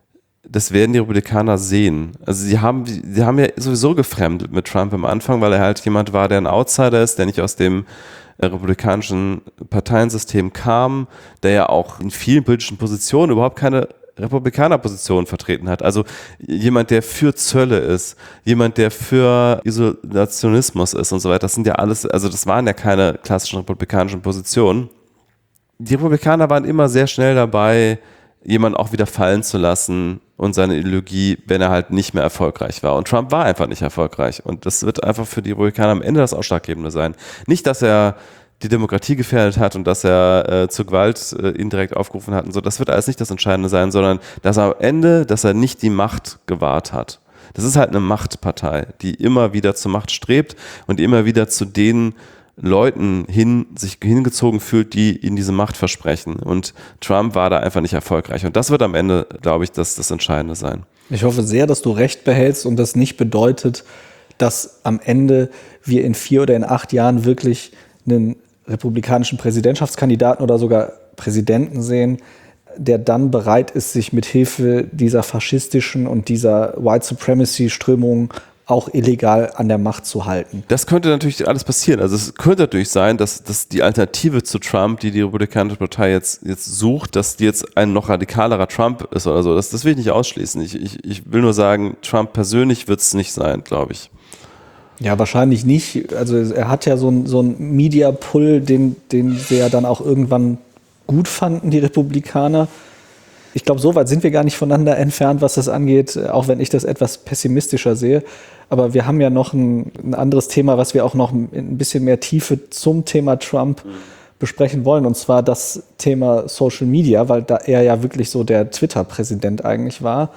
S2: das werden die Republikaner sehen. Also sie haben, sie haben ja sowieso gefremdet mit Trump am Anfang, weil er halt jemand war, der ein Outsider ist, der nicht aus dem republikanischen Parteiensystem kam, der ja auch in vielen politischen Positionen überhaupt keine Republikanerposition vertreten hat. Also jemand, der für Zölle ist, jemand, der für Isolationismus ist und so weiter. Das sind ja alles, also das waren ja keine klassischen republikanischen Positionen. Die Republikaner waren immer sehr schnell dabei, jemanden auch wieder fallen zu lassen und seine Ideologie, wenn er halt nicht mehr erfolgreich war. Und Trump war einfach nicht erfolgreich. Und das wird einfach für die Republikaner am Ende das Ausschlaggebende sein. Nicht, dass er die Demokratie gefährdet hat und dass er äh, zur Gewalt äh, indirekt aufgerufen hat und so. Das wird alles nicht das Entscheidende sein, sondern dass er am Ende, dass er nicht die Macht gewahrt hat. Das ist halt eine Machtpartei, die immer wieder zur Macht strebt und immer wieder zu den Leuten hin, sich hingezogen fühlt, die ihnen diese Macht versprechen. Und Trump war da einfach nicht erfolgreich. Und das wird am Ende, glaube ich, das, das Entscheidende sein.
S1: Ich hoffe sehr, dass du recht behältst und das nicht bedeutet, dass am Ende wir in vier oder in acht Jahren wirklich einen republikanischen Präsidentschaftskandidaten oder sogar Präsidenten sehen, der dann bereit ist, sich mit Hilfe dieser faschistischen und dieser White Supremacy-Strömung auch illegal an der Macht zu halten.
S2: Das könnte natürlich alles passieren. Also es könnte natürlich sein, dass, dass die Alternative zu Trump, die die Republikanische Partei jetzt, jetzt sucht, dass die jetzt ein noch radikalerer Trump ist oder so. Das, das will ich nicht ausschließen. Ich, ich, ich will nur sagen, Trump persönlich wird es nicht sein, glaube ich.
S1: Ja, wahrscheinlich nicht. Also er hat ja so einen so einen Media-Pull, den, den sie ja dann auch irgendwann gut fanden, die Republikaner. Ich glaube, so weit sind wir gar nicht voneinander entfernt, was das angeht, auch wenn ich das etwas pessimistischer sehe. Aber wir haben ja noch ein, ein anderes Thema, was wir auch noch ein bisschen mehr Tiefe zum Thema Trump besprechen wollen, und zwar das Thema Social Media, weil da er ja wirklich so der Twitter-Präsident eigentlich war.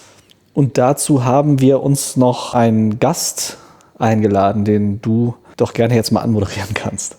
S1: Und dazu haben wir uns noch einen Gast eingeladen, den du doch gerne jetzt mal anmoderieren kannst.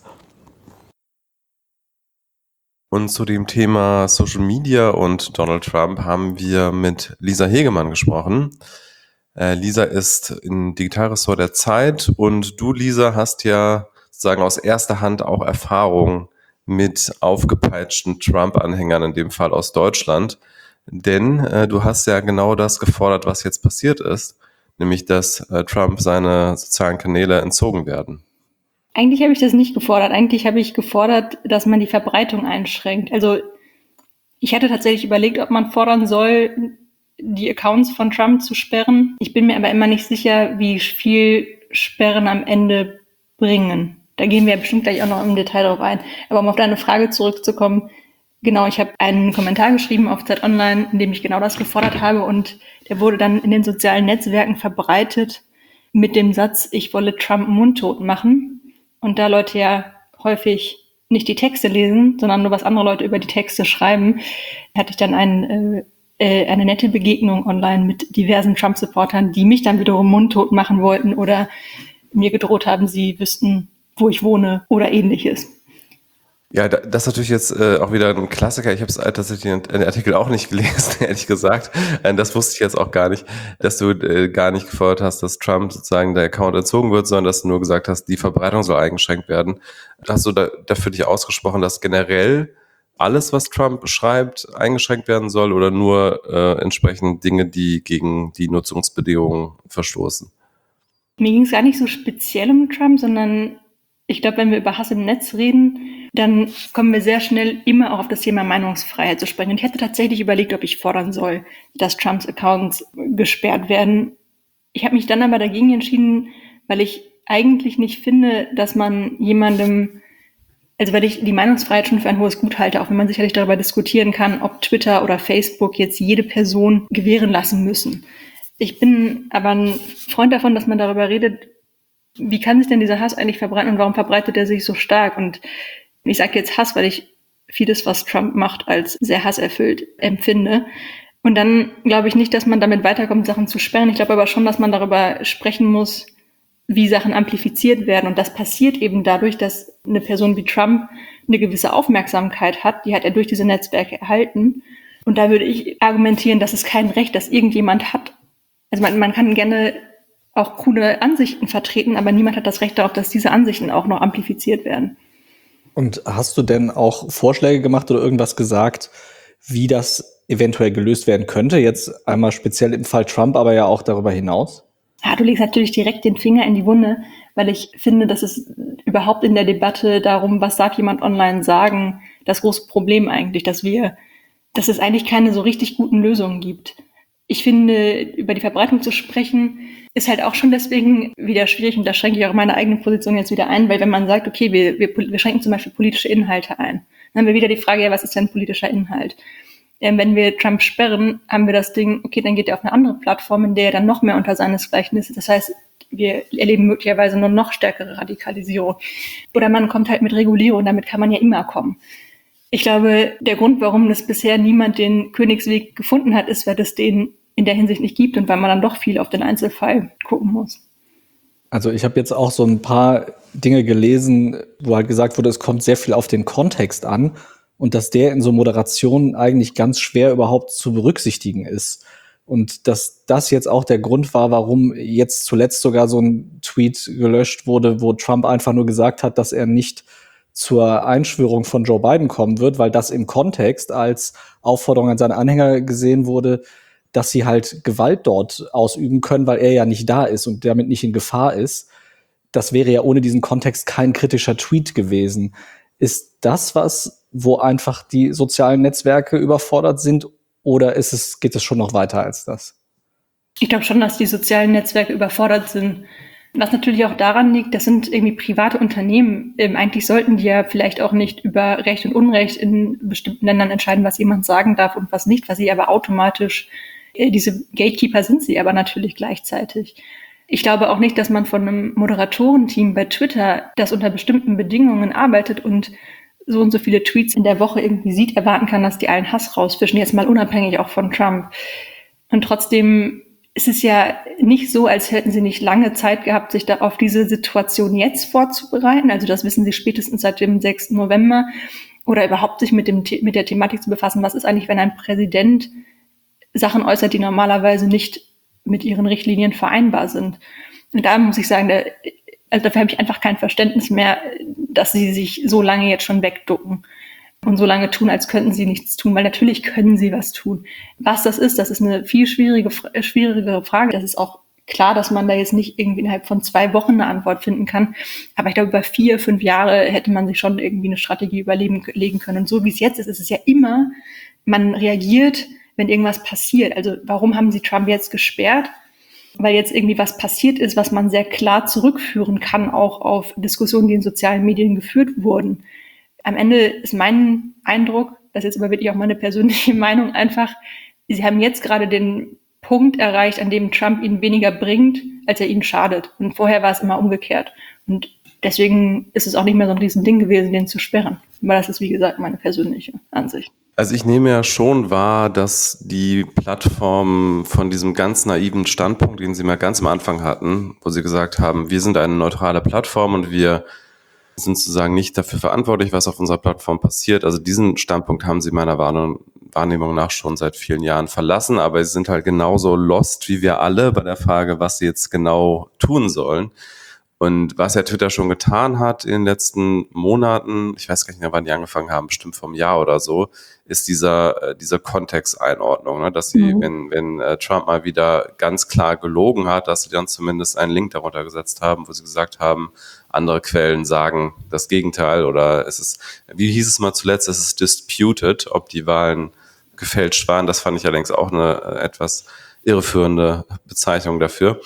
S2: Und zu dem Thema Social Media und Donald Trump haben wir mit Lisa Hegemann gesprochen. Äh, Lisa ist im Digitalressort der Zeit und du, Lisa, hast ja sozusagen aus erster Hand auch Erfahrung mit aufgepeitschten Trump-Anhängern, in dem Fall aus Deutschland. Denn äh, du hast ja genau das gefordert, was jetzt passiert ist, nämlich dass äh, Trump seine sozialen Kanäle entzogen werden.
S3: Eigentlich habe ich das nicht gefordert. Eigentlich habe ich gefordert, dass man die Verbreitung einschränkt. Also ich hatte tatsächlich überlegt, ob man fordern soll, die Accounts von Trump zu sperren. Ich bin mir aber immer nicht sicher, wie viel Sperren am Ende bringen. Da gehen wir bestimmt gleich auch noch im Detail drauf ein. Aber um auf deine Frage zurückzukommen, genau, ich habe einen Kommentar geschrieben auf Zeit Online, in dem ich genau das gefordert habe, und der wurde dann in den sozialen Netzwerken verbreitet mit dem Satz, ich wolle Trump mundtot machen. Und da Leute ja häufig nicht die Texte lesen, sondern nur was andere Leute über die Texte schreiben, hatte ich dann einen, äh, eine nette Begegnung online mit diversen Trump-Supportern, die mich dann wiederum mundtot machen wollten oder mir gedroht haben, sie wüssten, wo ich wohne oder ähnliches.
S2: Ja, das ist natürlich jetzt äh, auch wieder ein Klassiker. Ich habe es tatsächlich den Artikel auch nicht gelesen, ehrlich gesagt. Das wusste ich jetzt auch gar nicht, dass du äh, gar nicht gefordert hast, dass Trump sozusagen der Account entzogen wird, sondern dass du nur gesagt hast, die Verbreitung soll eingeschränkt werden. Hast du da, dafür dich ausgesprochen, dass generell alles, was Trump schreibt, eingeschränkt werden soll oder nur äh, entsprechend Dinge, die gegen die Nutzungsbedingungen verstoßen?
S3: Mir ging es gar nicht so speziell um Trump, sondern ich glaube, wenn wir über Hass im Netz reden, dann kommen wir sehr schnell immer auch auf das Thema Meinungsfreiheit zu sprechen. Und ich hatte tatsächlich überlegt, ob ich fordern soll, dass Trumps Accounts gesperrt werden. Ich habe mich dann aber dagegen entschieden, weil ich eigentlich nicht finde, dass man jemandem, also weil ich die Meinungsfreiheit schon für ein hohes Gut halte, auch wenn man sicherlich darüber diskutieren kann, ob Twitter oder Facebook jetzt jede Person gewähren lassen müssen. Ich bin aber ein Freund davon, dass man darüber redet, wie kann sich denn dieser Hass eigentlich verbreiten und warum verbreitet er sich so stark? Und ich sage jetzt Hass, weil ich vieles, was Trump macht, als sehr hasserfüllt empfinde. Und dann glaube ich nicht, dass man damit weiterkommt, Sachen zu sperren. Ich glaube aber schon, dass man darüber sprechen muss, wie Sachen amplifiziert werden. Und das passiert eben dadurch, dass eine Person wie Trump eine gewisse Aufmerksamkeit hat. Die hat er durch diese Netzwerke erhalten. Und da würde ich argumentieren, dass es kein Recht, das irgendjemand hat. Also man, man kann gerne auch coole Ansichten vertreten, aber niemand hat das Recht darauf, dass diese Ansichten auch noch amplifiziert werden.
S1: Und hast du denn auch Vorschläge gemacht oder irgendwas gesagt, wie das eventuell gelöst werden könnte? Jetzt einmal speziell im Fall Trump, aber ja auch darüber hinaus?
S3: Ja, du legst natürlich direkt den Finger in die Wunde, weil ich finde, dass es überhaupt in der Debatte darum, was darf jemand online sagen, das große Problem eigentlich, dass wir, dass es eigentlich keine so richtig guten Lösungen gibt. Ich finde, über die Verbreitung zu sprechen, ist halt auch schon deswegen wieder schwierig, und da schränke ich auch meine eigene Position jetzt wieder ein, weil wenn man sagt, okay, wir, wir, wir schränken zum Beispiel politische Inhalte ein, dann haben wir wieder die Frage, ja, was ist denn politischer Inhalt? Ähm, wenn wir Trump sperren, haben wir das Ding, okay, dann geht er auf eine andere Plattform, in der er dann noch mehr unter seinesgleichen ist. Das heißt, wir erleben möglicherweise nur noch stärkere Radikalisierung. Oder man kommt halt mit Regulierung, damit kann man ja immer kommen. Ich glaube, der Grund, warum das bisher niemand den Königsweg gefunden hat, ist, weil es den in der Hinsicht nicht gibt und weil man dann doch viel auf den Einzelfall gucken muss.
S1: Also ich habe jetzt auch so ein paar Dinge gelesen, wo halt gesagt wurde, es kommt sehr viel auf den Kontext an und dass der in so Moderationen eigentlich ganz schwer überhaupt zu berücksichtigen ist. Und dass das jetzt auch der Grund war, warum jetzt zuletzt sogar so ein Tweet gelöscht wurde, wo Trump einfach nur gesagt hat, dass er nicht zur Einschwörung von Joe Biden kommen wird, weil das im Kontext als Aufforderung an seine Anhänger gesehen wurde, dass sie halt Gewalt dort ausüben können, weil er ja nicht da ist und damit nicht in Gefahr ist. Das wäre ja ohne diesen Kontext kein kritischer Tweet gewesen. Ist das was, wo einfach die sozialen Netzwerke überfordert sind, oder ist es, geht es schon noch weiter als das?
S3: Ich glaube schon, dass die sozialen Netzwerke überfordert sind. Was natürlich auch daran liegt, das sind irgendwie private Unternehmen. Ähm, eigentlich sollten die ja vielleicht auch nicht über Recht und Unrecht in bestimmten Ländern entscheiden, was jemand sagen darf und was nicht, was sie aber automatisch, äh, diese Gatekeeper sind sie aber natürlich gleichzeitig. Ich glaube auch nicht, dass man von einem Moderatorenteam bei Twitter, das unter bestimmten Bedingungen arbeitet und so und so viele Tweets in der Woche irgendwie sieht, erwarten kann, dass die allen Hass rausfischen, jetzt mal unabhängig auch von Trump. Und trotzdem ist es ja nicht so, als hätten sie nicht lange Zeit gehabt, sich da auf diese Situation jetzt vorzubereiten. Also das wissen sie spätestens seit dem sechsten November. Oder überhaupt sich mit dem mit der Thematik zu befassen, was ist eigentlich, wenn ein Präsident Sachen äußert, die normalerweise nicht mit ihren Richtlinien vereinbar sind. Und da muss ich sagen, da, also dafür habe ich einfach kein Verständnis mehr, dass sie sich so lange jetzt schon wegducken und so lange tun, als könnten sie nichts tun, weil natürlich können sie was tun. Was das ist, das ist eine viel schwierige, schwierigere Frage. Das ist auch klar, dass man da jetzt nicht irgendwie innerhalb von zwei Wochen eine Antwort finden kann. Aber ich glaube, über vier, fünf Jahre hätte man sich schon irgendwie eine Strategie überlegen können. Und so wie es jetzt ist, ist es ja immer, man reagiert, wenn irgendwas passiert. Also warum haben sie Trump jetzt gesperrt? Weil jetzt irgendwie was passiert ist, was man sehr klar zurückführen kann, auch auf Diskussionen, die in sozialen Medien geführt wurden. Am Ende ist mein Eindruck, das ist jetzt aber wirklich auch meine persönliche Meinung einfach, sie haben jetzt gerade den Punkt erreicht, an dem Trump ihnen weniger bringt, als er ihnen schadet. Und vorher war es immer umgekehrt. Und deswegen ist es auch nicht mehr so ein Riesending gewesen, den zu sperren. Aber das ist, wie gesagt, meine persönliche Ansicht.
S2: Also ich nehme ja schon wahr, dass die Plattform von diesem ganz naiven Standpunkt, den sie mal ganz am Anfang hatten, wo sie gesagt haben, wir sind eine neutrale Plattform und wir sind sozusagen nicht dafür verantwortlich, was auf unserer Plattform passiert. Also diesen Standpunkt haben sie meiner Wahrnehmung nach schon seit vielen Jahren verlassen, aber sie sind halt genauso lost wie wir alle bei der Frage, was sie jetzt genau tun sollen. Und was ja Twitter schon getan hat in den letzten Monaten, ich weiß gar nicht mehr, wann die angefangen haben, bestimmt vor einem Jahr oder so, ist dieser diese Kontexteinordnung, ne? Dass sie, mhm. wenn wenn äh, Trump mal wieder ganz klar gelogen hat, dass sie dann zumindest einen Link darunter gesetzt haben, wo sie gesagt haben, andere Quellen sagen das Gegenteil oder es ist, wie hieß es mal zuletzt, es ist disputed, ob die Wahlen gefälscht waren. Das fand ich allerdings auch eine etwas irreführende Bezeichnung dafür.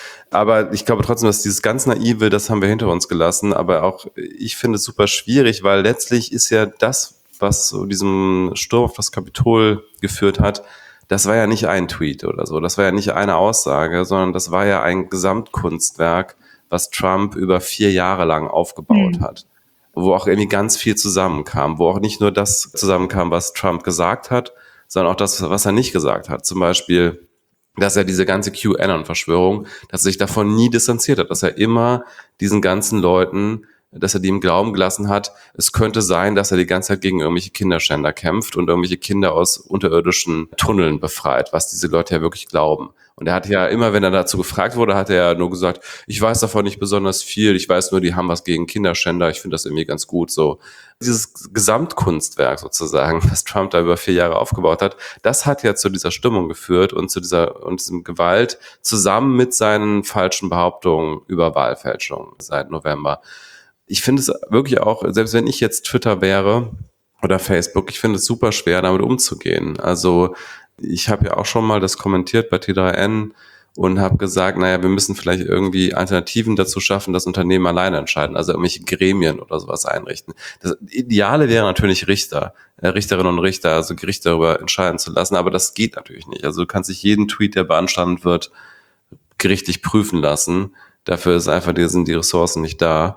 S2: Aber ich glaube trotzdem, dass dieses ganz Naive, das haben wir hinter uns gelassen. Aber auch ich finde es super schwierig, weil letztlich ist ja das, was so diesem Sturm auf das Kapitol geführt hat, das war ja nicht ein Tweet oder so, das war ja nicht eine Aussage, sondern das war ja ein Gesamtkunstwerk, was Trump über vier Jahre lang aufgebaut mhm. hat, wo auch irgendwie ganz viel zusammenkam, wo auch nicht nur das zusammenkam, was Trump gesagt hat, sondern auch das, was er nicht gesagt hat. Zum Beispiel, dass er diese ganze QAnon-Verschwörung, dass er sich davon nie distanziert hat, dass er immer diesen ganzen Leuten, dass er die im Glauben gelassen hat, es könnte sein, dass er die ganze Zeit gegen irgendwelche Kinderschänder kämpft und irgendwelche Kinder aus unterirdischen Tunneln befreit, was diese Leute ja wirklich glauben. Und er hat ja immer, wenn er dazu gefragt wurde, hat er ja nur gesagt, ich weiß davon nicht besonders viel, ich weiß nur, die haben was gegen Kinderschänder, ich finde das irgendwie ganz gut. So dieses Gesamtkunstwerk sozusagen, das Trump da über vier Jahre aufgebaut hat, das hat ja zu dieser Stimmung geführt und zu dieser und diesem Gewalt zusammen mit seinen falschen Behauptungen über Wahlfälschung seit November. Ich finde es wirklich auch, selbst wenn ich jetzt Twitter wäre oder Facebook, ich finde es super schwer, damit umzugehen. Also ich habe ja auch schon mal das kommentiert bei T drei N und habe gesagt, naja, wir müssen vielleicht irgendwie Alternativen dazu schaffen, dass Unternehmen alleine entscheiden, also irgendwelche Gremien oder sowas einrichten. Das Ideale wäre natürlich Richter, äh, Richterinnen und Richter, also Gerichte darüber entscheiden zu lassen, aber das geht natürlich nicht. Also du kannst nicht jeden Tweet, der beanstandet wird, gerichtlich prüfen lassen. Dafür ist einfach, die, sind die Ressourcen nicht da.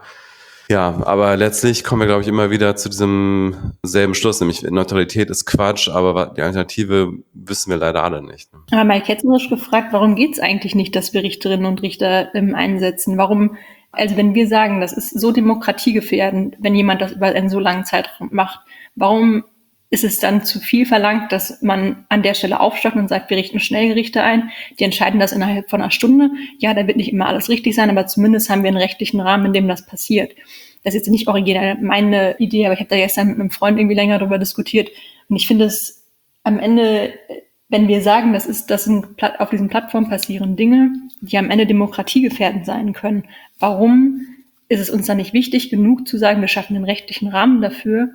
S2: Ja, aber letztlich kommen wir, glaube ich, immer wieder zu diesem selben Schluss, nämlich Neutralität ist Quatsch, aber die Alternative wissen wir leider alle nicht.
S3: Aber mal ketzerisch gefragt, warum geht es eigentlich nicht, dass wir Richterinnen und Richter ähm, einsetzen? Warum, also wenn wir sagen, das ist so demokratiegefährdend, wenn jemand das über einen so langen Zeitraum macht, warum ist es dann zu viel verlangt, dass man an der Stelle aufstockt und sagt, wir richten Schnellgerichte ein, die entscheiden das innerhalb von einer Stunde. Ja, da wird nicht immer alles richtig sein, aber zumindest haben wir einen rechtlichen Rahmen, in dem das passiert. Das ist jetzt nicht original meine Idee, aber ich habe da gestern mit einem Freund irgendwie länger darüber diskutiert. Und ich finde es am Ende, wenn wir sagen, das ist, das sind auf diesen Plattformen passieren Dinge, die am Ende demokratiegefährdend sein können. Warum ist es uns dann nicht wichtig genug zu sagen, wir schaffen einen rechtlichen Rahmen dafür,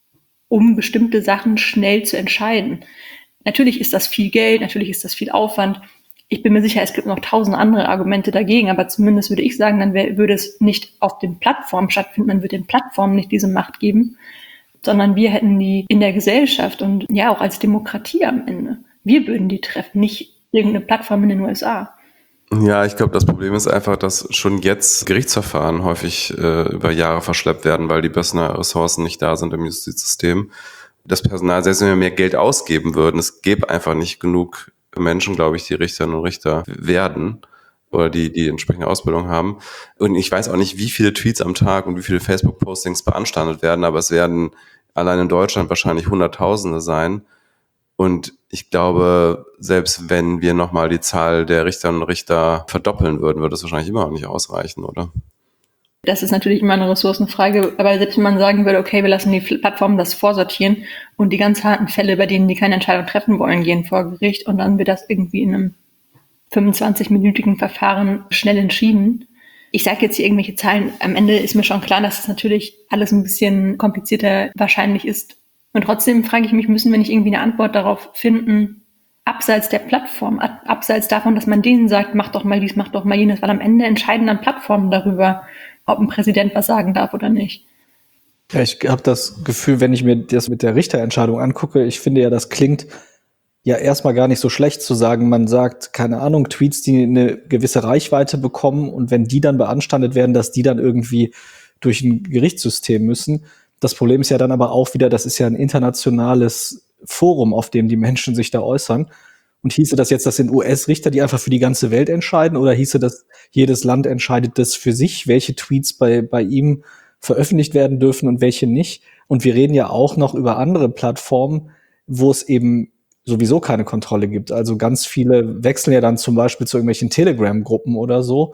S3: um bestimmte Sachen schnell zu entscheiden? Natürlich ist das viel Geld, natürlich ist das viel Aufwand. Ich bin mir sicher, es gibt noch tausend andere Argumente dagegen, aber zumindest würde ich sagen, dann wär, würde es nicht auf den Plattformen stattfinden, man würde den Plattformen nicht diese Macht geben, sondern wir hätten die in der Gesellschaft und ja auch als Demokratie am Ende. Wir würden die treffen, nicht irgendeine Plattform in den U S A.
S2: Ja, ich glaube, das Problem ist einfach, dass schon jetzt Gerichtsverfahren häufig äh, über Jahre verschleppt werden, weil die Ressourcen nicht da sind im Justizsystem. Das Personal, selbst wenn wir mehr Geld ausgeben würden, es gäbe einfach nicht genug Menschen, glaube ich, die Richterinnen und Richter werden oder die die entsprechende Ausbildung haben. Und ich weiß auch nicht, wie viele Tweets am Tag und wie viele Facebook-Postings beanstandet werden, aber es werden allein in Deutschland wahrscheinlich Hunderttausende sein. Und ich glaube, selbst wenn wir nochmal die Zahl der Richterinnen und Richter verdoppeln würden, würde das wahrscheinlich immer noch nicht ausreichen, oder?
S3: Das ist natürlich immer eine Ressourcenfrage, aber selbst wenn man sagen würde, okay, wir lassen die Plattformen das vorsortieren und die ganz harten Fälle, bei denen die keine Entscheidung treffen wollen, gehen vor Gericht und dann wird das irgendwie in einem fünfundzwanzig-minütigen Verfahren schnell entschieden. Ich sage jetzt hier irgendwelche Zahlen, am Ende ist mir schon klar, dass es natürlich alles ein bisschen komplizierter wahrscheinlich ist. Und trotzdem frage ich mich, müssen wir nicht irgendwie eine Antwort darauf finden, abseits der Plattform, ab, abseits davon, dass man denen sagt, mach doch mal dies, mach doch mal jenes, weil am Ende entscheiden dann Plattformen darüber, ob ein Präsident was sagen darf oder nicht.
S1: Ja, ich habe das Gefühl, wenn ich mir das mit der Richterentscheidung angucke, ich finde ja, das klingt ja erstmal gar nicht so schlecht zu sagen, man sagt, keine Ahnung, Tweets, die eine gewisse Reichweite bekommen und wenn die dann beanstandet werden, dass die dann irgendwie durch ein Gerichtssystem müssen. Das Problem ist ja dann aber auch wieder, das ist ja ein internationales Forum, auf dem die Menschen sich da äußern. Und hieße das jetzt, das sind U S-Richter, die einfach für die ganze Welt entscheiden? Oder hieße das, jedes Land entscheidet das für sich, welche Tweets bei, bei ihm veröffentlicht werden dürfen und welche nicht? Und wir reden ja auch noch über andere Plattformen, wo es eben sowieso keine Kontrolle gibt. Also ganz viele wechseln ja dann zum Beispiel zu irgendwelchen Telegram-Gruppen oder so.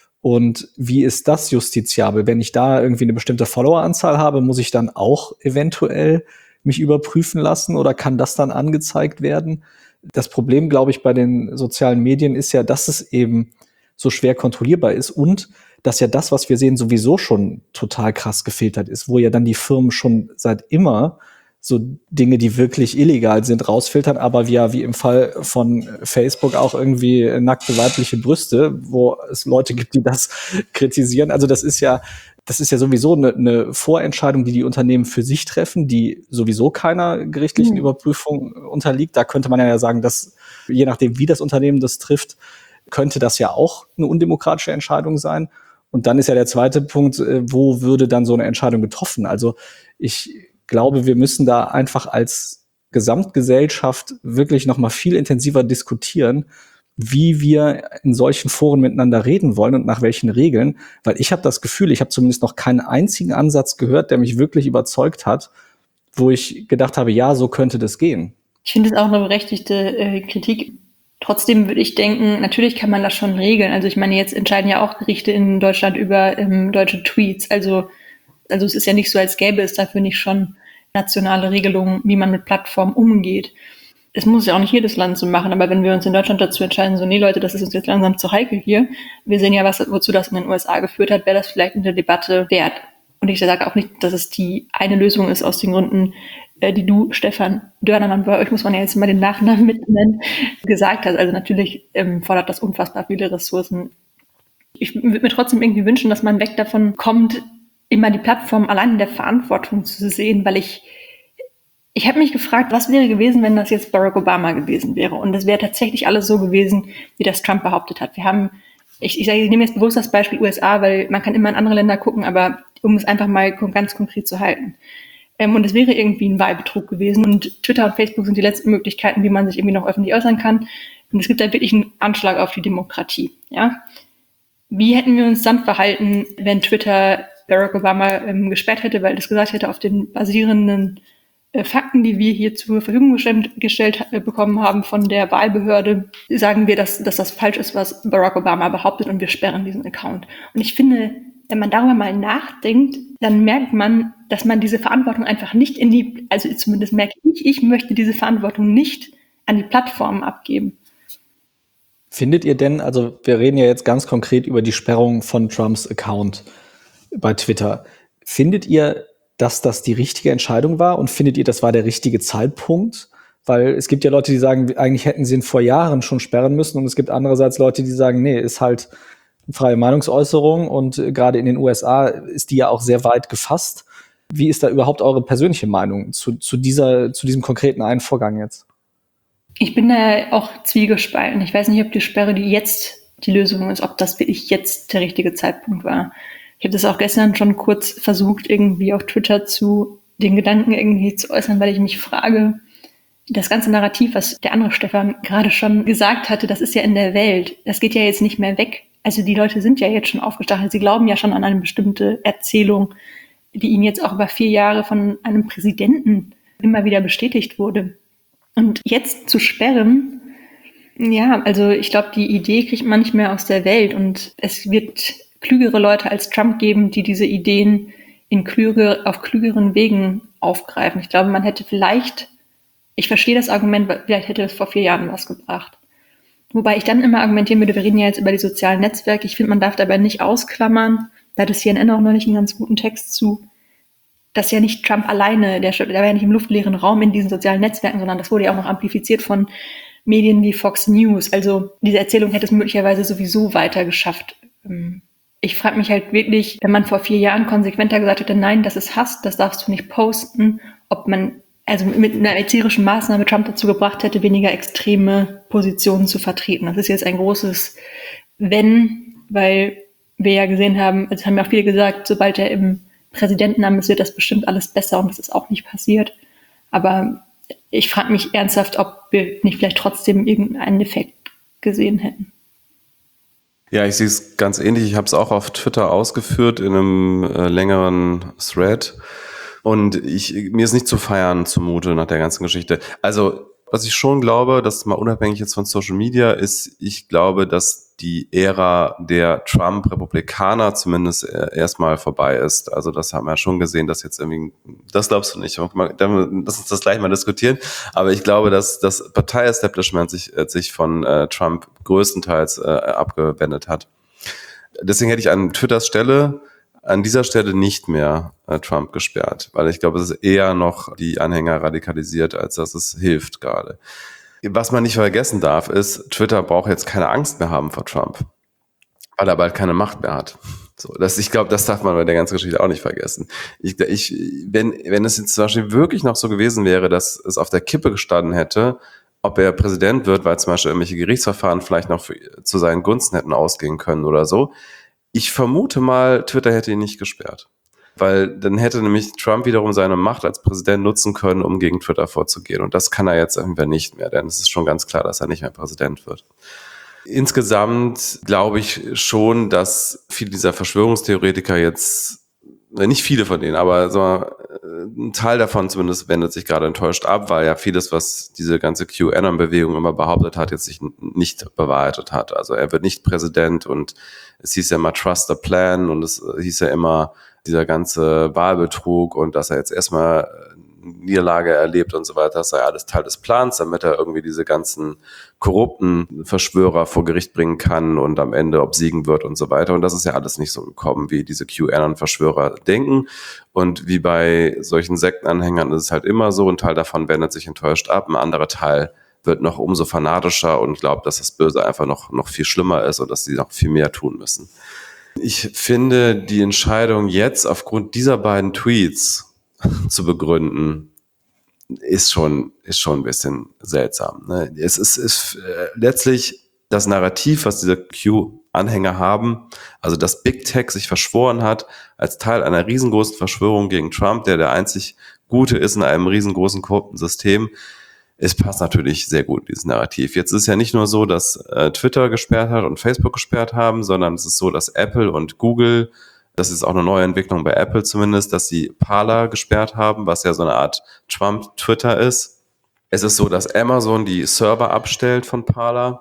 S1: Und wie ist das justiziabel? Wenn ich da irgendwie eine bestimmte Followeranzahl habe, muss ich dann auch eventuell mich überprüfen lassen oder kann das dann angezeigt werden? Das Problem, glaube ich, bei den sozialen Medien ist ja, dass es eben so schwer kontrollierbar ist und dass ja das, was wir sehen, sowieso schon total krass gefiltert ist, wo ja dann die Firmen schon seit immer so Dinge, die wirklich illegal sind, rausfiltern, aber ja, wie im Fall von Facebook auch irgendwie nackte weibliche Brüste, wo es Leute gibt, die das kritisieren. Also das ist ja das ist ja sowieso eine, eine Vorentscheidung, die die Unternehmen für sich treffen, die sowieso keiner gerichtlichen mhm. Überprüfung unterliegt. Da könnte man ja sagen, dass je nachdem, wie das Unternehmen das trifft, könnte das ja auch eine undemokratische Entscheidung sein. Und dann ist ja der zweite Punkt, wo würde dann so eine Entscheidung getroffen? Also ich glaube, wir müssen da einfach als Gesamtgesellschaft wirklich noch mal viel intensiver diskutieren, wie wir in solchen Foren miteinander reden wollen und nach welchen Regeln. Weil ich habe das Gefühl, ich habe zumindest noch keinen einzigen Ansatz gehört, der mich wirklich überzeugt hat, wo ich gedacht habe, ja, so könnte das gehen.
S3: Ich finde es auch eine berechtigte äh, Kritik. Trotzdem würde ich denken, natürlich kann man das schon regeln. Also ich meine, jetzt entscheiden ja auch Gerichte in Deutschland über ähm, deutsche Tweets. Also, also es ist ja nicht so, als gäbe es dafür nicht schon nationale Regelungen, wie man mit Plattformen umgeht. Es muss ja auch nicht jedes Land so machen, aber wenn wir uns in Deutschland dazu entscheiden, so nee Leute, das ist uns jetzt langsam zu heikel hier, wir sehen ja, was, wozu das in den U S A geführt hat, wäre das vielleicht in der Debatte wert. Und ich sage auch nicht, dass es die eine Lösung ist aus den Gründen, äh, die du, Stefan Dörnermann, bei euch muss man ja jetzt mal den Nachnamen mitnennen, gesagt hast. Also natürlich ähm, fordert das unfassbar viele Ressourcen. Ich würde mir trotzdem irgendwie wünschen, dass man weg davon kommt, immer die Plattform allein in der Verantwortung zu sehen, weil ich Ich habe mich gefragt, was wäre gewesen, wenn das jetzt Barack Obama gewesen wäre? Und das wäre tatsächlich alles so gewesen, wie das Trump behauptet hat. Wir haben, ich, ich, sage, ich nehme jetzt bewusst das Beispiel U S A, weil man kann immer in andere Länder gucken, aber um es einfach mal ganz konkret zu halten. Ähm, und es wäre irgendwie ein Wahlbetrug gewesen. Und Twitter und Facebook sind die letzten Möglichkeiten, wie man sich irgendwie noch öffentlich äußern kann. Und es gibt da wirklich einen Anschlag auf die Demokratie. Ja? Wie hätten wir uns dann verhalten, wenn Twitter Barack Obama ähm, gesperrt hätte, weil das gesagt hätte, auf den basierenden Fakten, die wir hier zur Verfügung gestellt, gestellt äh, bekommen haben von der Wahlbehörde, sagen wir, dass, dass das falsch ist, was Barack Obama behauptet und wir sperren diesen Account. Und ich finde, wenn man darüber mal nachdenkt, dann merkt man, dass man diese Verantwortung einfach nicht in die, also zumindest merke ich, ich möchte diese Verantwortung nicht an die Plattformen abgeben.
S1: Findet ihr denn, also wir reden ja jetzt ganz konkret über die Sperrung von Trumps Account bei Twitter. Findet ihr, dass das die richtige Entscheidung war und findet ihr, das war der richtige Zeitpunkt? Weil es gibt ja Leute, die sagen, eigentlich hätten sie ihn vor Jahren schon sperren müssen und es gibt andererseits Leute, die sagen, nee, ist halt freie Meinungsäußerung und gerade in den U S A ist die ja auch sehr weit gefasst. Wie ist da überhaupt eure persönliche Meinung zu, zu dieser, zu diesem konkreten einen Vorgang jetzt?
S3: Ich bin da auch zwiegespalten. Ich weiß nicht, ob die Sperre, die jetzt die Lösung ist, ob das wirklich jetzt der richtige Zeitpunkt war. Ich habe das auch gestern schon kurz versucht, irgendwie auf Twitter zu den Gedanken irgendwie zu äußern, weil ich mich frage, das ganze Narrativ, was der andere Stefan gerade schon gesagt hatte, das ist ja in der Welt. Das geht ja jetzt nicht mehr weg. Also die Leute sind ja jetzt schon aufgestachelt. Sie glauben ja schon an eine bestimmte Erzählung, die ihnen jetzt auch über vier Jahre von einem Präsidenten immer wieder bestätigt wurde. Und jetzt zu sperren, ja, also ich glaube, die Idee kriegt man nicht mehr aus der Welt und es wird klügere Leute als Trump geben, die diese Ideen in klügere, auf klügeren Wegen aufgreifen. Ich glaube, man hätte vielleicht, ich verstehe das Argument, vielleicht hätte es vor vier Jahren was gebracht. Wobei ich dann immer argumentieren würde, wir reden ja jetzt über die sozialen Netzwerke. Ich finde, man darf dabei nicht ausklammern, da hat das C N N auch neulich einen ganz guten Text zu, dass ja nicht Trump alleine, der, der war ja nicht im luftleeren Raum in diesen sozialen Netzwerken, sondern das wurde ja auch noch amplifiziert von Medien wie Fox News. Also diese Erzählung hätte es möglicherweise sowieso weiter geschafft. Ich frage mich halt wirklich, wenn man vor vier Jahren konsequenter gesagt hätte, nein, das ist Hass, das darfst du nicht posten, ob man also mit einer erzieherischen Maßnahme Trump dazu gebracht hätte, weniger extreme Positionen zu vertreten. Das ist jetzt ein großes Wenn, weil wir ja gesehen haben, also haben ja auch viele gesagt, sobald er im Präsidentenamt ist, wird das bestimmt alles besser und das ist auch nicht passiert. Aber ich frage mich ernsthaft, ob wir nicht vielleicht trotzdem irgendeinen Effekt gesehen hätten.
S2: Ja, ich sehe es ganz ähnlich. Ich habe es auch auf Twitter ausgeführt in einem äh, längeren Thread. Und ich, mir ist nicht zu feiern zumute nach der ganzen Geschichte. Also, was ich schon glaube, das mal unabhängig jetzt von Social Media ist, ich glaube, dass die Ära der Trump-Republikaner zumindest erstmal vorbei ist. Also das haben wir ja schon gesehen, dass jetzt irgendwie, das glaubst du nicht, lass uns das gleich mal diskutieren. Aber ich glaube, dass das Partei-Establishment sich, sich von äh, Trump größtenteils äh, abgewendet hat. Deswegen hätte ich an Twitters Stelle an dieser Stelle nicht mehr äh, Trump gesperrt, weil ich glaube, es ist eher noch die Anhänger radikalisiert, als dass es hilft gerade. Was man nicht vergessen darf, ist, Twitter braucht jetzt keine Angst mehr haben vor Trump, weil er bald keine Macht mehr hat. So, das, ich glaube, das darf man bei der ganzen Geschichte auch nicht vergessen. Ich, ich, wenn, wenn es jetzt zum Beispiel wirklich noch so gewesen wäre, dass es auf der Kippe gestanden hätte, ob er Präsident wird, weil zum Beispiel irgendwelche Gerichtsverfahren vielleicht noch für, zu seinen Gunsten hätten ausgehen können oder so. Ich vermute mal, Twitter hätte ihn nicht gesperrt. Weil dann hätte nämlich Trump wiederum seine Macht als Präsident nutzen können, um gegen Twitter vorzugehen. Und das kann er jetzt irgendwie nicht mehr, denn es ist schon ganz klar, dass er nicht mehr Präsident wird. Insgesamt glaube ich schon, dass viele dieser Verschwörungstheoretiker jetzt, nicht viele von denen, aber so ein Teil davon zumindest wendet sich gerade enttäuscht ab, weil ja vieles, was diese ganze QAnon-Bewegung immer behauptet hat, jetzt sich nicht bewahrheitet hat. Also er wird nicht Präsident und es hieß ja immer Trust the Plan und es hieß ja immer dieser ganze Wahlbetrug und dass er jetzt erstmal Niederlage erlebt und so weiter, das sei alles Teil des Plans, damit er irgendwie diese ganzen korrupten Verschwörer vor Gericht bringen kann und am Ende obsiegen wird und so weiter. Und das ist ja alles nicht so gekommen, wie diese QAnon-Verschwörer denken. Und wie bei solchen Sektenanhängern ist es halt immer so, ein Teil davon wendet sich enttäuscht ab, ein anderer Teil wird noch umso fanatischer und glaubt, dass das Böse einfach noch, noch viel schlimmer ist und dass sie noch viel mehr tun müssen. Ich finde die Entscheidung jetzt aufgrund dieser beiden Tweets zu begründen, ist schon, ist schon ein bisschen seltsam. Ne? Es ist, ist äh, letztlich das Narrativ, was diese Q-Anhänger haben, also dass Big Tech sich verschworen hat als Teil einer riesengroßen Verschwörung gegen Trump, der der einzig Gute ist in einem riesengroßen korrupten System. Es passt natürlich sehr gut, dieses Narrativ. Jetzt ist es ja nicht nur so, dass äh, Twitter gesperrt hat und Facebook gesperrt haben, sondern es ist so, dass Apple und Google, das ist auch eine neue Entwicklung bei Apple zumindest, dass sie Parler gesperrt haben, was ja so eine Art Trump-Twitter ist. Es ist so, dass Amazon die Server abstellt von Parler.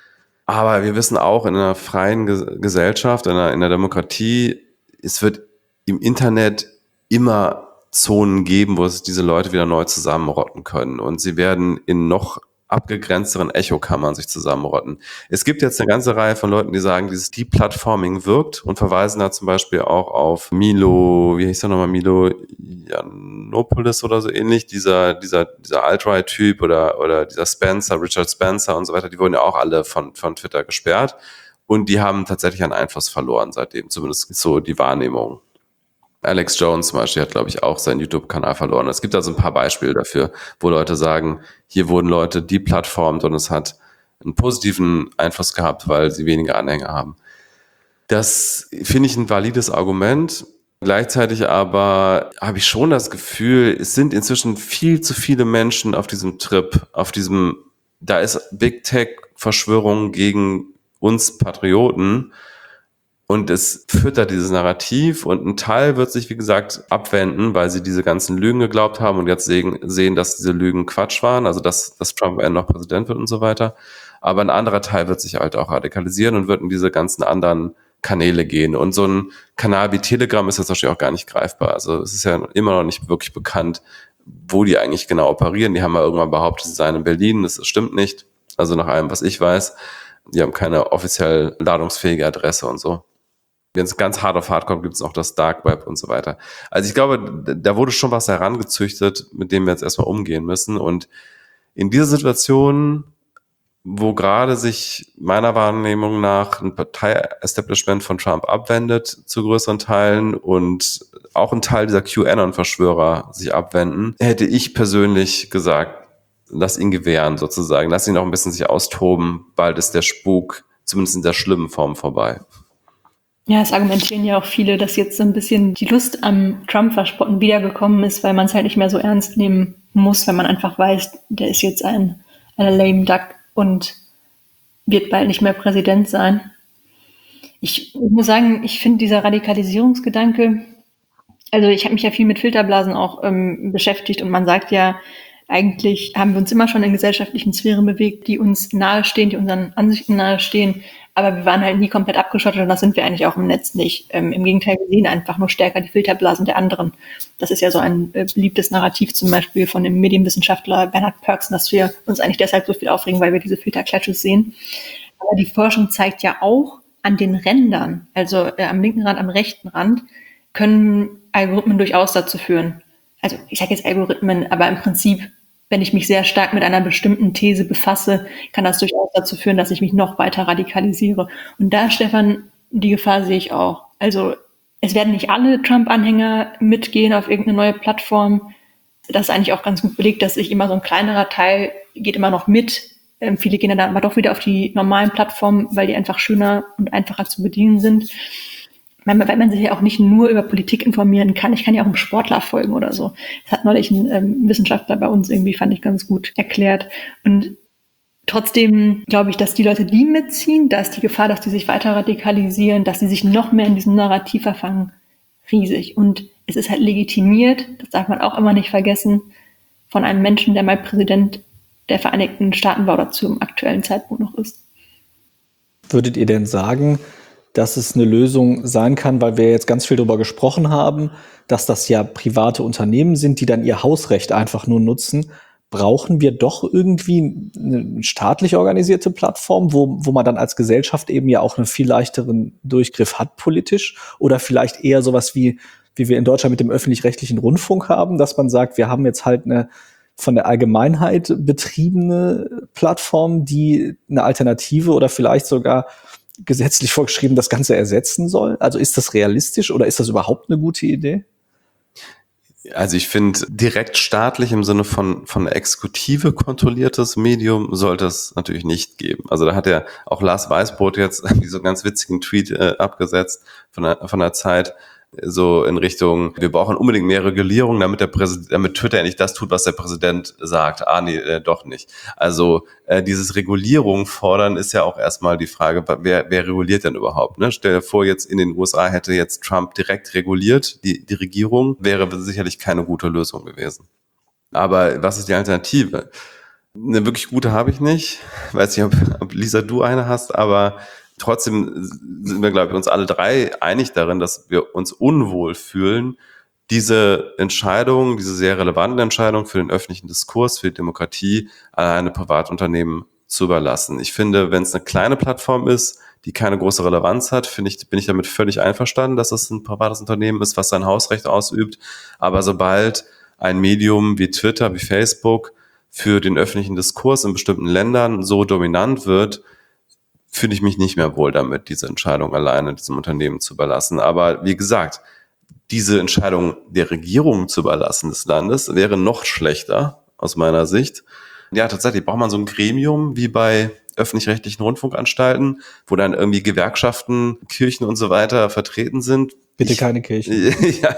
S2: Aber wir wissen auch, in einer freien Ge- Gesellschaft, in einer, in einer Demokratie, es wird im Internet immer Zonen geben, wo es diese Leute wieder neu zusammenrotten können. Und sie werden in noch abgegrenzteren Echokammern sich zusammenrotten. Es gibt jetzt eine ganze Reihe von Leuten, die sagen, dieses Deplatforming wirkt und verweisen da zum Beispiel auch auf Milo, wie hieß der nochmal, Milo Yiannopoulos oder so ähnlich, dieser, dieser, dieser Alt-Right-Typ oder, oder dieser Spencer, Richard Spencer und so weiter, die wurden ja auch alle von, von Twitter gesperrt und die haben tatsächlich einen Einfluss verloren seitdem, zumindest so die Wahrnehmung. Alex Jones zum Beispiel hat, glaube ich, auch seinen YouTube-Kanal verloren. Es gibt also ein paar Beispiele dafür, wo Leute sagen, hier wurden Leute deplattformt und es hat einen positiven Einfluss gehabt, weil sie weniger Anhänger haben. Das finde ich ein valides Argument. Gleichzeitig aber habe ich schon das Gefühl, es sind inzwischen viel zu viele Menschen auf diesem Trip, auf diesem, da ist Big Tech-Verschwörung gegen uns Patrioten. Und es füttert dieses Narrativ und ein Teil wird sich, wie gesagt, abwenden, weil sie diese ganzen Lügen geglaubt haben und jetzt sehen, sehen, dass diese Lügen Quatsch waren, also dass, dass Trump noch Präsident wird und so weiter. Aber ein anderer Teil wird sich halt auch radikalisieren und wird in diese ganzen anderen Kanäle gehen. Und so ein Kanal wie Telegram ist jetzt wahrscheinlich auch gar nicht greifbar. Also es ist ja immer noch nicht wirklich bekannt, wo die eigentlich genau operieren. Die haben mal irgendwann behauptet, sie seien in Berlin. Das stimmt nicht. Also nach allem, was ich weiß. Die haben keine offiziell ladungsfähige Adresse und so. Wenn es ganz hart auf hart kommt, gibt es auch das Dark Web und so weiter. Also ich glaube, da wurde schon was herangezüchtet, mit dem wir jetzt erstmal umgehen müssen. Und in dieser Situation, wo gerade sich meiner Wahrnehmung nach ein Partei-Establishment von Trump abwendet zu größeren Teilen und auch ein Teil dieser QAnon-Verschwörer sich abwenden, hätte ich persönlich gesagt, lass ihn gewähren sozusagen, lass ihn auch ein bisschen sich austoben, bald ist der Spuk zumindest in der schlimmen Form vorbei.
S3: Ja, es argumentieren ja auch viele, dass jetzt so ein bisschen die Lust am Trump-Verspotten wiedergekommen ist, weil man es halt nicht mehr so ernst nehmen muss, wenn man einfach weiß, der ist jetzt ein, eine lame duck und wird bald nicht mehr Präsident sein. Ich, ich muss sagen, ich finde dieser Radikalisierungsgedanke, also ich habe mich ja viel mit Filterblasen auch ähm, beschäftigt und man sagt ja, eigentlich haben wir uns immer schon in gesellschaftlichen Sphären bewegt, die uns nahestehen, die unseren Ansichten nahestehen, aber wir waren halt nie komplett abgeschottet und das sind wir eigentlich auch im Netz nicht. Ähm, Im Gegenteil, wir sehen einfach nur stärker die Filterblasen der anderen. Das ist ja so ein äh, beliebtes Narrativ zum Beispiel von dem Medienwissenschaftler Bernhard Pörksen, dass wir uns eigentlich deshalb so viel aufregen, weil wir diese Filterklatsches sehen. Aber die Forschung zeigt ja auch an den Rändern, also äh, am linken Rand, am rechten Rand, können Algorithmen durchaus dazu führen. Also ich sage jetzt Algorithmen, aber im Prinzip, wenn ich mich sehr stark mit einer bestimmten These befasse, kann das durchaus dazu führen, dass ich mich noch weiter radikalisiere. Und da, Stefan, die Gefahr sehe ich auch. Also es werden nicht alle Trump-Anhänger mitgehen auf irgendeine neue Plattform. Das ist eigentlich auch ganz gut belegt, dass sich immer so ein kleinerer Teil geht immer noch mit. Ähm, viele gehen dann aber doch wieder auf die normalen Plattformen, weil die einfach schöner und einfacher zu bedienen sind. Weil man, weil man sich ja auch nicht nur über Politik informieren kann. Ich kann ja auch einem Sportler folgen oder so. Das hat neulich ein ähm, Wissenschaftler bei uns irgendwie, fand ich, ganz gut erklärt. Und trotzdem glaube ich, dass die Leute, die mitziehen, da ist die Gefahr, dass die sich weiter radikalisieren, dass sie sich noch mehr in diesem Narrativ verfangen, riesig. Und es ist halt legitimiert, das darf man auch immer nicht vergessen, von einem Menschen, der mal Präsident der Vereinigten Staaten war oder zum aktuellen Zeitpunkt noch ist.
S1: Würdet ihr denn sagen, dass es eine Lösung sein kann, weil wir jetzt ganz viel darüber gesprochen haben, dass das ja private Unternehmen sind, die dann ihr Hausrecht einfach nur nutzen? Brauchen wir doch irgendwie eine staatlich organisierte Plattform, wo, wo man dann als Gesellschaft eben ja auch einen viel leichteren Durchgriff hat politisch? Oder vielleicht eher sowas wie, wie wir in Deutschland mit dem öffentlich-rechtlichen Rundfunk haben, dass man sagt, wir haben jetzt halt eine von der Allgemeinheit betriebene Plattform, die eine Alternative oder vielleicht sogar gesetzlich vorgeschrieben das Ganze ersetzen soll? Also ist das realistisch oder ist das überhaupt eine gute Idee?
S2: Also ich finde, direkt staatlich im Sinne von von Exekutive kontrolliertes Medium sollte es natürlich nicht geben. Also da hat ja auch Lars Weißbrot jetzt so einen ganz witzigen Tweet äh, abgesetzt von der, von der Zeit, so in Richtung, wir brauchen unbedingt mehr Regulierung, damit der Präsident, damit Twitter nicht das tut, was der Präsident sagt. Ah, nee, äh, doch nicht. Also äh, dieses Regulierung fordern ist ja auch erstmal die Frage, wer, wer reguliert denn überhaupt? Ne? Stell dir vor, jetzt in den U S A hätte jetzt Trump direkt reguliert, die, die Regierung, wäre sicherlich keine gute Lösung gewesen. Aber was ist die Alternative? Eine wirklich gute habe ich nicht. Weiß nicht, ob, ob Lisa, du eine hast, aber trotzdem sind wir, glaube ich, uns alle drei einig darin, dass wir uns unwohl fühlen, diese Entscheidung, diese sehr relevante Entscheidung für den öffentlichen Diskurs, für die Demokratie, alleine Privatunternehmen zu überlassen. Ich finde, wenn es eine kleine Plattform ist, die keine große Relevanz hat, finde ich, bin ich damit völlig einverstanden, dass es ein privates Unternehmen ist, was sein Hausrecht ausübt. Aber sobald ein Medium wie Twitter, wie Facebook für den öffentlichen Diskurs in bestimmten Ländern so dominant wird, fühle ich mich nicht mehr wohl damit, diese Entscheidung alleine diesem Unternehmen zu überlassen. Aber wie gesagt, diese Entscheidung der Regierung zu überlassen des Landes wäre noch schlechter aus meiner Sicht. Ja, tatsächlich braucht man so ein Gremium wie bei öffentlich-rechtlichen Rundfunkanstalten, wo dann irgendwie Gewerkschaften, Kirchen und so weiter vertreten sind.
S1: Bitte
S2: ich,
S1: keine Kirchen.
S2: ja,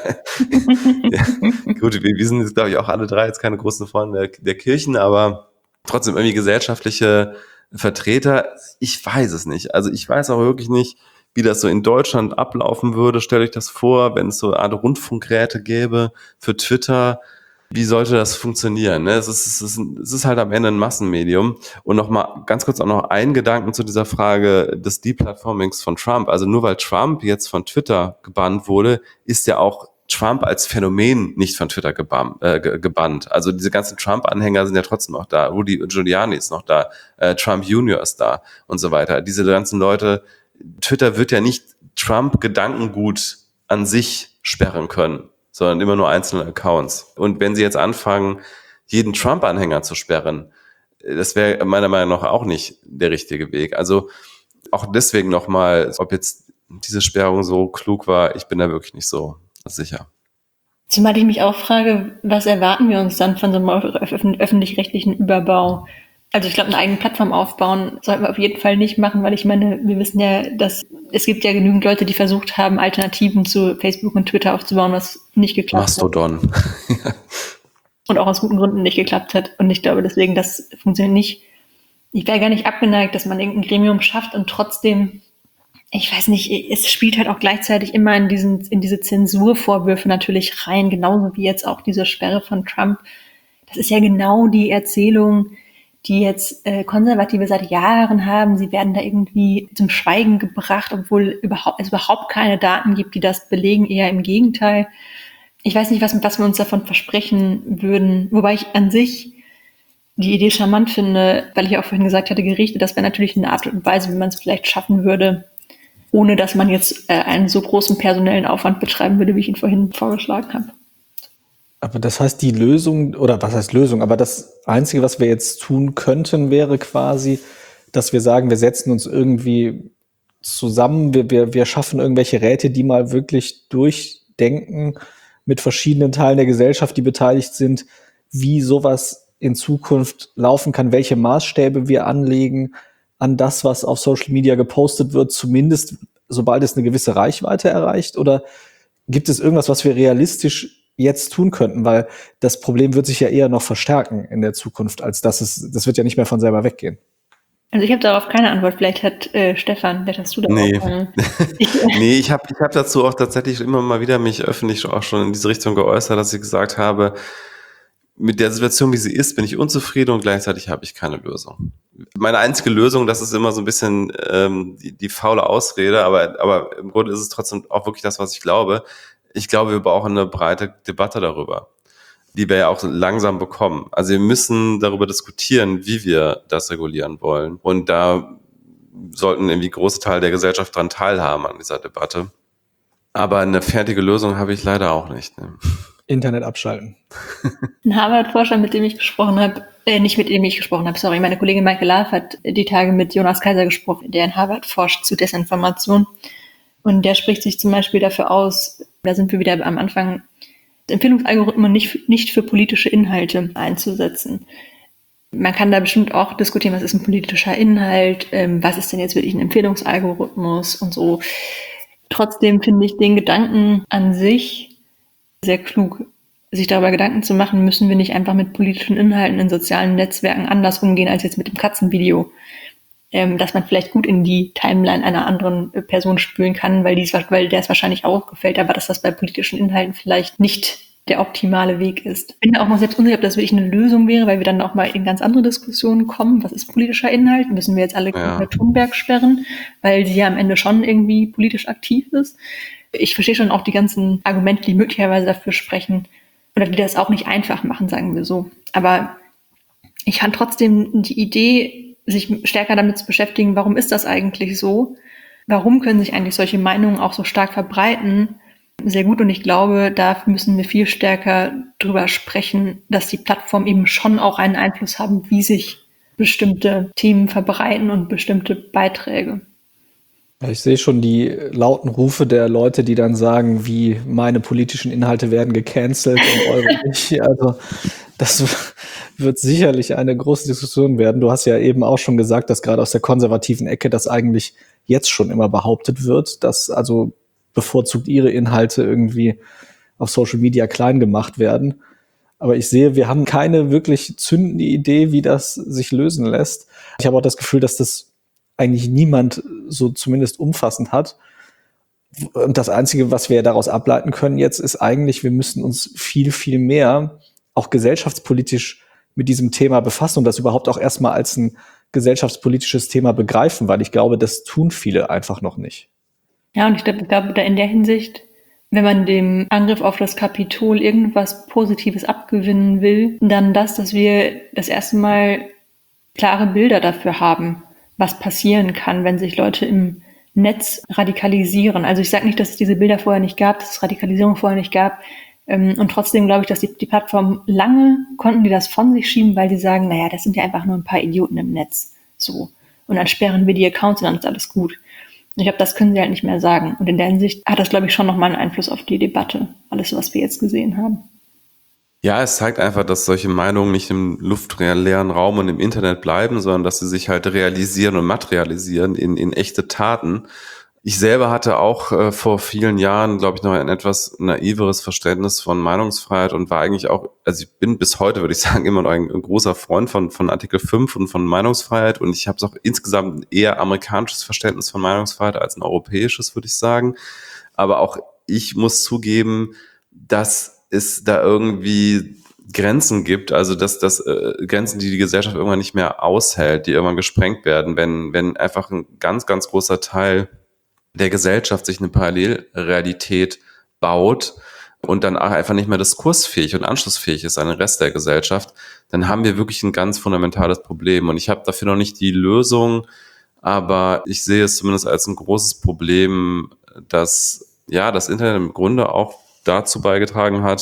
S2: ja, gut, wir, wir sind jetzt, glaube ich, auch alle drei jetzt keine großen Freunde der, der Kirchen, aber trotzdem irgendwie gesellschaftliche Vertreter, ich weiß es nicht. Also ich weiß auch wirklich nicht, wie das so in Deutschland ablaufen würde. Stellt euch das vor, wenn es so eine Art Rundfunkgeräte gäbe für Twitter. Wie sollte das funktionieren? Ne? Es, ist, es, ist, es ist halt am Ende ein Massenmedium. Und nochmal ganz kurz auch noch ein Gedanken zu dieser Frage des Deplatformings von Trump. Also nur weil Trump jetzt von Twitter gebannt wurde, ist ja auch Trump als Phänomen nicht von Twitter gebannt. Äh, gebannt. Also diese ganzen Trump-Anhänger sind ja trotzdem noch da. Rudy Giuliani ist noch da. Äh, Trump Junior ist da und so weiter. Diese ganzen Leute, Twitter wird ja nicht Trump-Gedankengut an sich sperren können, sondern immer nur einzelne Accounts. Und wenn sie jetzt anfangen, jeden Trump-Anhänger zu sperren, das wäre meiner Meinung nach auch nicht der richtige Weg. Also auch deswegen nochmal, ob jetzt diese Sperrung so klug war, ich bin da wirklich nicht so sicher.
S3: Zumal ich mich auch frage, was erwarten wir uns dann von so einem öffentlich-rechtlichen Überbau? Also ich glaube, eine eigene Plattform aufbauen sollten wir auf jeden Fall nicht machen, weil ich meine, wir wissen ja, dass es gibt ja genügend Leute, die versucht haben, Alternativen zu Facebook und Twitter aufzubauen, was nicht geklappt
S2: Mastodon.
S3: hat. Mastodon. Und auch aus guten Gründen nicht geklappt hat. Und ich glaube deswegen, das funktioniert nicht. Ich wäre gar nicht abgeneigt, dass man irgendein Gremium schafft und trotzdem, ich weiß nicht, es spielt halt auch gleichzeitig immer in diesen, in diese Zensurvorwürfe natürlich rein, genauso wie jetzt auch diese Sperre von Trump. Das ist ja genau die Erzählung, die jetzt äh, Konservative seit Jahren haben. Sie werden da irgendwie zum Schweigen gebracht, obwohl überhaupt, es überhaupt keine Daten gibt, die das belegen, eher im Gegenteil. Ich weiß nicht, was, was wir uns davon versprechen würden, wobei ich an sich die Idee charmant finde, weil ich auch vorhin gesagt hatte, Gerichte, das wäre natürlich eine Art und Weise, wie man es vielleicht schaffen würde, ohne dass man jetzt äh, einen so großen personellen Aufwand betreiben würde, wie ich ihn vorhin vorgeschlagen habe.
S1: Aber das heißt, die Lösung, oder was heißt Lösung, aber das Einzige, was wir jetzt tun könnten, wäre quasi, dass wir sagen, wir setzen uns irgendwie zusammen, wir, wir, wir schaffen irgendwelche Räte, die mal wirklich durchdenken mit verschiedenen Teilen der Gesellschaft, die beteiligt sind, wie sowas in Zukunft laufen kann, welche Maßstäbe wir anlegen an das, was auf Social Media gepostet wird, zumindest sobald es eine gewisse Reichweite erreicht? Oder gibt es irgendwas, was wir realistisch jetzt tun könnten? Weil das Problem wird sich ja eher noch verstärken in der Zukunft, als dass es, das wird ja nicht mehr von selber weggehen.
S3: Also ich habe darauf keine Antwort. Vielleicht hat äh, Stefan, vielleicht hast du da
S2: Nee.
S3: auch eine.
S2: nee, ich habe ich hab dazu auch tatsächlich immer mal wieder mich öffentlich auch schon in diese Richtung geäußert, dass ich gesagt habe, mit der Situation, wie sie ist, bin ich unzufrieden und gleichzeitig habe ich keine Lösung. Meine einzige Lösung, das ist immer so ein bisschen ähm, die, die faule Ausrede, aber, aber im Grunde ist es trotzdem auch wirklich das, was ich glaube. Ich glaube, wir brauchen eine breite Debatte darüber, die wir ja auch langsam bekommen. Also wir müssen darüber diskutieren, wie wir das regulieren wollen. Und da sollten irgendwie große Teile der Gesellschaft dran teilhaben an dieser Debatte. Aber eine fertige Lösung habe ich leider auch nicht. Ne?
S1: Internet abschalten.
S3: Ein Harvard-Forscher, mit dem ich gesprochen habe, äh, nicht mit dem ich gesprochen habe, sorry, meine Kollegin Maike Laaf hat die Tage mit Jonas Kaiser gesprochen, der in Harvard forscht zu Desinformation. Und der spricht sich zum Beispiel dafür aus, da sind wir wieder am Anfang, Empfehlungsalgorithmen nicht, nicht für politische Inhalte einzusetzen. Man kann da bestimmt auch diskutieren, was ist ein politischer Inhalt, ähm, was ist denn jetzt wirklich ein Empfehlungsalgorithmus und so. Trotzdem finde ich den Gedanken an sich sehr klug, sich darüber Gedanken zu machen, müssen wir nicht einfach mit politischen Inhalten in sozialen Netzwerken anders umgehen als jetzt mit dem Katzenvideo. Ähm, dass man vielleicht gut in die Timeline einer anderen Person spülen kann, weil, dies, weil der es wahrscheinlich auch gefällt, aber dass das bei politischen Inhalten vielleicht nicht der optimale Weg ist. Ich bin auch noch selbst unsicher, ob das wirklich eine Lösung wäre, weil wir dann auch mal in ganz andere Diskussionen kommen. Was ist politischer Inhalt? Müssen wir jetzt alle
S2: Ja.
S3: Thunberg sperren, weil sie ja am Ende schon irgendwie politisch aktiv ist? Ich verstehe schon auch die ganzen Argumente, die möglicherweise dafür sprechen oder die das auch nicht einfach machen, sagen wir so. Aber ich fand trotzdem die Idee, sich stärker damit zu beschäftigen, warum ist das eigentlich so? Warum können sich eigentlich solche Meinungen auch so stark verbreiten? Sehr gut, und ich glaube, da müssen wir viel stärker drüber sprechen, dass die Plattformen eben schon auch einen Einfluss haben, wie sich bestimmte Themen verbreiten und bestimmte Beiträge.
S1: Ich sehe schon die lauten Rufe der Leute, die dann sagen, wie meine politischen Inhalte werden gecancelt und eure nicht. Also das wird sicherlich eine große Diskussion werden. Du hast ja eben auch schon gesagt, dass gerade aus der konservativen Ecke das eigentlich jetzt schon immer behauptet wird, dass also bevorzugt ihre Inhalte irgendwie auf Social Media klein gemacht werden. Aber ich sehe, wir haben keine wirklich zündende Idee, wie das sich lösen lässt. Ich habe auch das Gefühl, dass das eigentlich niemand so zumindest umfassend hat. Und das Einzige, was wir daraus ableiten können jetzt, ist eigentlich, wir müssen uns viel, viel mehr auch gesellschaftspolitisch mit diesem Thema befassen und das überhaupt auch erstmal als ein gesellschaftspolitisches Thema begreifen, weil ich glaube, das tun viele einfach noch nicht.
S3: Ja, und ich glaube, glaub, da in der Hinsicht, wenn man dem Angriff auf das Kapitol irgendwas Positives abgewinnen will, dann das, dass wir das erste Mal klare Bilder dafür haben, was passieren kann, wenn sich Leute im Netz radikalisieren. Also ich sage nicht, dass es diese Bilder vorher nicht gab, dass es Radikalisierung vorher nicht gab. Und trotzdem glaube ich, dass die, die Plattformen lange konnten die das von sich schieben, weil die sagen, naja, das sind ja einfach nur ein paar Idioten im Netz. So. Und dann sperren wir die Accounts und dann ist alles gut. Und ich glaube, das können sie halt nicht mehr sagen. Und in der Hinsicht hat das, glaube ich, schon nochmal einen Einfluss auf die Debatte. Alles, was wir jetzt gesehen haben.
S2: Ja, es zeigt einfach, dass solche Meinungen nicht im luftleeren Raum und im Internet bleiben, sondern dass sie sich halt realisieren und materialisieren in, in echte Taten. Ich selber hatte auch äh, vor vielen Jahren, glaube ich, noch ein etwas naiveres Verständnis von Meinungsfreiheit und war eigentlich auch, also ich bin bis heute, würde ich sagen, immer noch ein, ein großer Freund von, von Artikel fünf und von Meinungsfreiheit, und ich habe auch insgesamt ein eher amerikanisches Verständnis von Meinungsfreiheit als ein europäisches, würde ich sagen. Aber auch ich muss zugeben, dass es da irgendwie Grenzen gibt, also dass das äh, Grenzen, die die Gesellschaft irgendwann nicht mehr aushält, die irgendwann gesprengt werden, wenn wenn einfach ein ganz, ganz großer Teil der Gesellschaft sich eine Parallelrealität baut und dann auch einfach nicht mehr diskursfähig und anschlussfähig ist an den Rest der Gesellschaft, dann haben wir wirklich ein ganz fundamentales Problem. Und ich habe dafür noch nicht die Lösung, aber ich sehe es zumindest als ein großes Problem, dass ja das Internet im Grunde auch dazu beigetragen hat,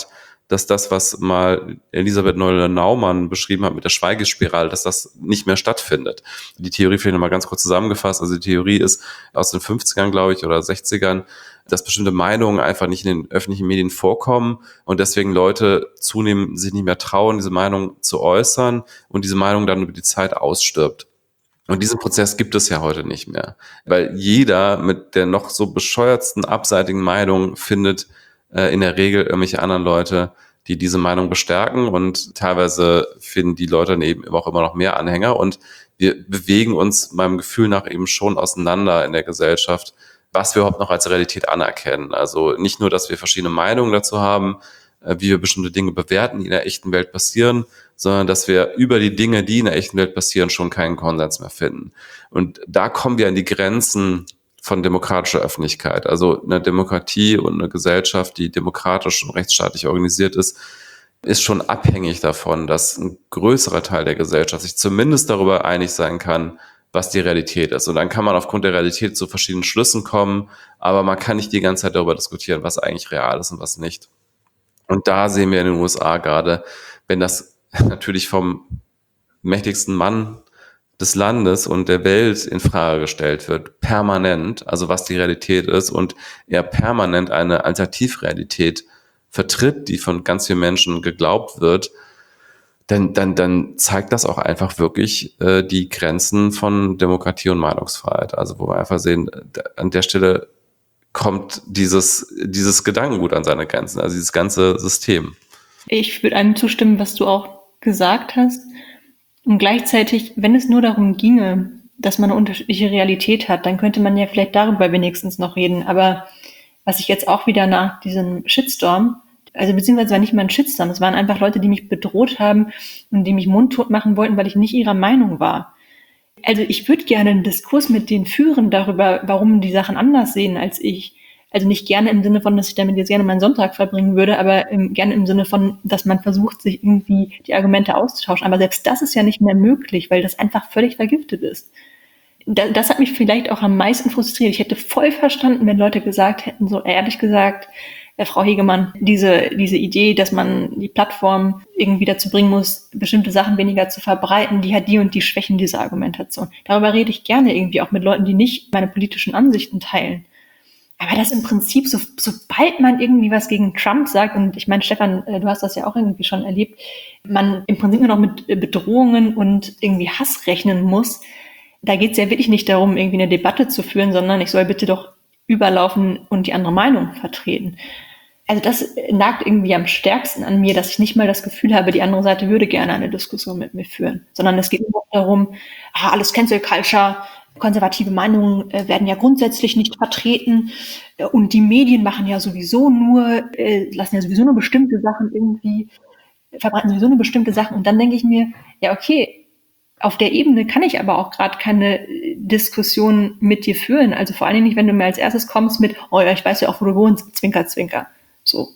S2: dass das, was mal Elisabeth Noelle-Naumann beschrieben hat mit der Schweigespirale, dass das nicht mehr stattfindet. Die Theorie vielleicht nochmal ganz kurz zusammengefasst. Also die Theorie ist aus den fünfzigern, glaube ich, oder sechzigern, dass bestimmte Meinungen einfach nicht in den öffentlichen Medien vorkommen und deswegen Leute zunehmend sich nicht mehr trauen, diese Meinung zu äußern und diese Meinung dann über die Zeit ausstirbt. Und diesen Prozess gibt es ja heute nicht mehr, weil jeder mit der noch so bescheuertsten, abseitigen Meinung findet äh, in der Regel irgendwelche anderen Leute, die diese Meinung bestärken und teilweise finden die Leute dann eben auch immer noch mehr Anhänger und wir bewegen uns meinem Gefühl nach eben schon auseinander in der Gesellschaft, was wir überhaupt noch als Realität anerkennen. Also nicht nur, dass wir verschiedene Meinungen dazu haben, äh, wie wir bestimmte Dinge bewerten, die in der echten Welt passieren, sondern dass wir über die Dinge, die in der echten Welt passieren, schon keinen Konsens mehr finden. Und da kommen wir an die Grenzen von demokratischer Öffentlichkeit. Also eine Demokratie und eine Gesellschaft, die demokratisch und rechtsstaatlich organisiert ist, ist schon abhängig davon, dass ein größerer Teil der Gesellschaft sich zumindest darüber einig sein kann, was die Realität ist. Und dann kann man aufgrund der Realität zu verschiedenen Schlüssen kommen, aber man kann nicht die ganze Zeit darüber diskutieren, was eigentlich real ist und was nicht. Und da sehen wir in den U S A gerade, wenn das natürlich vom mächtigsten Mann des Landes und der Welt in Frage gestellt wird, permanent, also was die Realität ist und er permanent eine Alternativrealität vertritt, die von ganz vielen Menschen geglaubt wird, dann, dann, dann zeigt das auch einfach wirklich äh, die Grenzen von Demokratie und Meinungsfreiheit. Also wo wir einfach sehen, an der Stelle kommt dieses, dieses Gedankengut an seine Grenzen, also dieses ganze System.
S3: Ich würde einem zustimmen, was du auch gesagt hast. Und gleichzeitig, wenn es nur darum ginge, dass man eine unterschiedliche Realität hat, dann könnte man ja vielleicht darüber wenigstens noch reden. Aber was ich jetzt auch wieder nach diesem Shitstorm, also beziehungsweise war nicht mal ein Shitstorm, es waren einfach Leute, die mich bedroht haben und die mich mundtot machen wollten, weil ich nicht ihrer Meinung war. Also ich würde gerne einen Diskurs mit denen führen darüber, warum die Sachen anders sehen als ich. Also nicht gerne im Sinne von, dass ich damit jetzt gerne meinen Sonntag verbringen würde, aber im, gerne im Sinne von, dass man versucht, sich irgendwie die Argumente auszutauschen. Aber selbst das ist ja nicht mehr möglich, weil das einfach völlig vergiftet ist. Da, das hat mich vielleicht auch am meisten frustriert. Ich hätte voll verstanden, wenn Leute gesagt hätten, so ehrlich gesagt, äh, Frau Hegemann, diese, diese Idee, dass man die Plattform irgendwie dazu bringen muss, bestimmte Sachen weniger zu verbreiten, die hat die und die Schwächen dieser Argumentation. Darüber rede ich gerne irgendwie auch mit Leuten, die nicht meine politischen Ansichten teilen. Aber das im Prinzip, so, sobald man irgendwie was gegen Trump sagt, und ich meine, Stefan, du hast das ja auch irgendwie schon erlebt, man im Prinzip nur noch mit Bedrohungen und irgendwie Hass rechnen muss, da geht es ja wirklich nicht darum, irgendwie eine Debatte zu führen, sondern ich soll bitte doch überlaufen und die andere Meinung vertreten. Also das nagt irgendwie am stärksten an mir, dass ich nicht mal das Gefühl habe, die andere Seite würde gerne eine Diskussion mit mir führen, sondern es geht nur darum, ah, alles Cancel Culture, konservative Meinungen äh, werden ja grundsätzlich nicht vertreten äh, und die Medien machen ja sowieso nur, äh, lassen ja sowieso nur bestimmte Sachen irgendwie, verbreiten sowieso nur bestimmte Sachen. Und dann denke ich mir, ja okay, auf der Ebene kann ich aber auch gerade keine Diskussion mit dir führen. Also vor allen Dingen nicht, wenn du mir als erstes kommst mit, oh ja, ich weiß ja auch, wo du wohnst, Zwinker, Zwinker. So.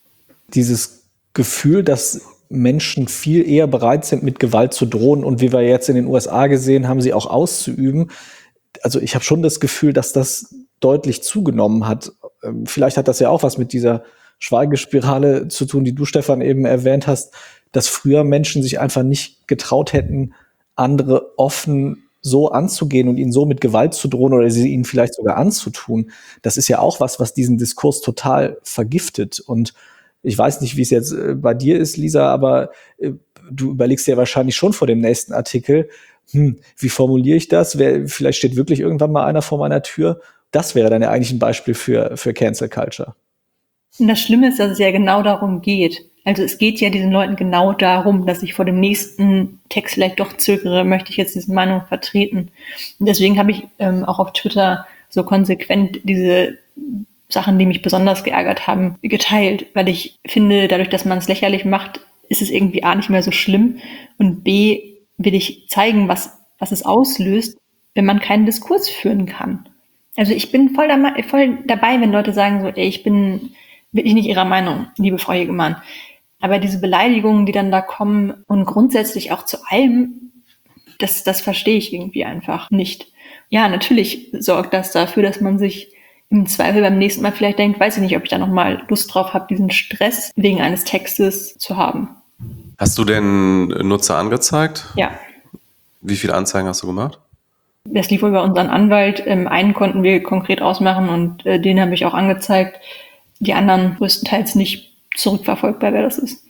S1: Dieses Gefühl, dass Menschen viel eher bereit sind, mit Gewalt zu drohen und wie wir jetzt in den U S A gesehen haben, sie auch auszuüben. Also ich habe schon das Gefühl, dass das deutlich zugenommen hat. Vielleicht hat das ja auch was mit dieser Schweigespirale zu tun, die du, Stefan, eben erwähnt hast, dass früher Menschen sich einfach nicht getraut hätten, andere offen so anzugehen und ihnen so mit Gewalt zu drohen oder sie ihnen vielleicht sogar anzutun. Das ist ja auch was, was diesen Diskurs total vergiftet. Und ich weiß nicht, wie es jetzt bei dir ist, Lisa, aber äh, du überlegst ja wahrscheinlich schon vor dem nächsten Artikel, hm, wie formuliere ich das? Wer, vielleicht steht wirklich irgendwann mal einer vor meiner Tür. Das wäre dann ja eigentlich ein Beispiel für, für Cancel Culture.
S3: Und das Schlimme ist, dass es ja genau darum geht. Also es geht ja diesen Leuten genau darum, dass ich vor dem nächsten Text vielleicht doch zögere, möchte ich jetzt diese Meinung vertreten. Und deswegen habe ich ähm, auch auf Twitter so konsequent diese Sachen, die mich besonders geärgert haben, geteilt, weil ich finde, dadurch, dass man es lächerlich macht, ist es irgendwie A, nicht mehr so schlimm und B, will ich zeigen, was, was es auslöst, wenn man keinen Diskurs führen kann. Also ich bin voll, da, voll dabei, wenn Leute sagen so, ey, ich bin wirklich nicht ihrer Meinung, liebe Frau Hegemann. Aber diese Beleidigungen, die dann da kommen und grundsätzlich auch zu allem, das, das verstehe ich irgendwie einfach nicht. Ja, natürlich sorgt das dafür, dass man sich im Zweifel beim nächsten Mal vielleicht denkt, weiß ich nicht, ob ich da nochmal Lust drauf habe, diesen Stress wegen eines Textes zu haben.
S2: Hast du den Nutzer angezeigt?
S3: Ja.
S2: Wie viele Anzeigen hast du gemacht?
S3: Das lief über unseren Anwalt. Ähm, einen konnten wir konkret ausmachen und äh, den habe ich auch angezeigt. Die anderen größtenteils nicht zurückverfolgbar, wer das ist.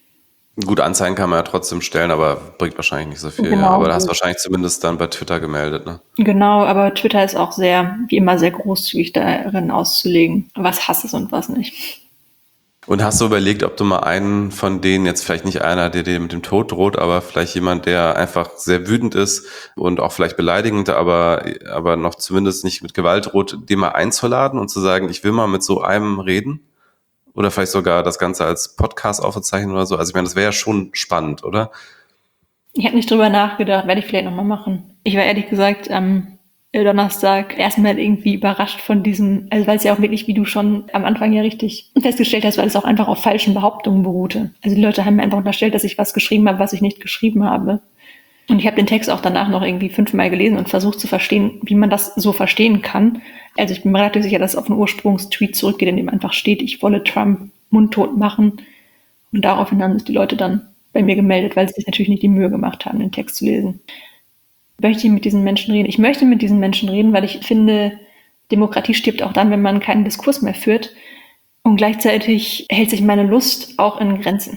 S2: Gut, Anzeigen kann man ja trotzdem stellen, aber bringt wahrscheinlich nicht so viel.
S3: Genau.
S2: Ja. Aber da hast du wahrscheinlich zumindest dann bei Twitter gemeldet, ne?
S3: Genau, aber Twitter ist auch sehr, wie immer, sehr großzügig darin auszulegen, was Hass ist und was nicht.
S2: Und hast du überlegt, ob du mal einen von denen, jetzt vielleicht nicht einer, der dir mit dem Tod droht, aber vielleicht jemand, der einfach sehr wütend ist und auch vielleicht beleidigend, aber, aber noch zumindest nicht mit Gewalt droht, den mal einzuladen und zu sagen, ich will mal mit so einem reden? Oder vielleicht sogar das Ganze als Podcast aufzeichnen oder so? Also ich meine, das wäre ja schon spannend, oder?
S3: Ich habe nicht drüber nachgedacht, werde ich vielleicht nochmal machen. Ich war ehrlich gesagt am Donnerstag erstmal irgendwie überrascht von diesem, also weil es ja auch wirklich, wie du schon am Anfang ja richtig festgestellt hast, weil es auch einfach auf falschen Behauptungen beruhte. Also die Leute haben mir einfach unterstellt, dass ich was geschrieben habe, was ich nicht geschrieben habe. Und ich habe den Text auch danach noch irgendwie fünfmal gelesen und versucht zu verstehen, wie man das so verstehen kann. Also ich bin mir relativ sicher, dass es auf einen Ursprungstweet zurückgeht, in dem einfach steht, ich wolle Trump mundtot machen. Und daraufhin haben sich die Leute dann bei mir gemeldet, weil sie sich natürlich nicht die Mühe gemacht haben, den Text zu lesen. Möchte ich mit diesen Menschen reden? Ich möchte mit diesen Menschen reden, weil ich finde, Demokratie stirbt auch dann, wenn man keinen Diskurs mehr führt. Und gleichzeitig hält sich meine Lust auch in Grenzen.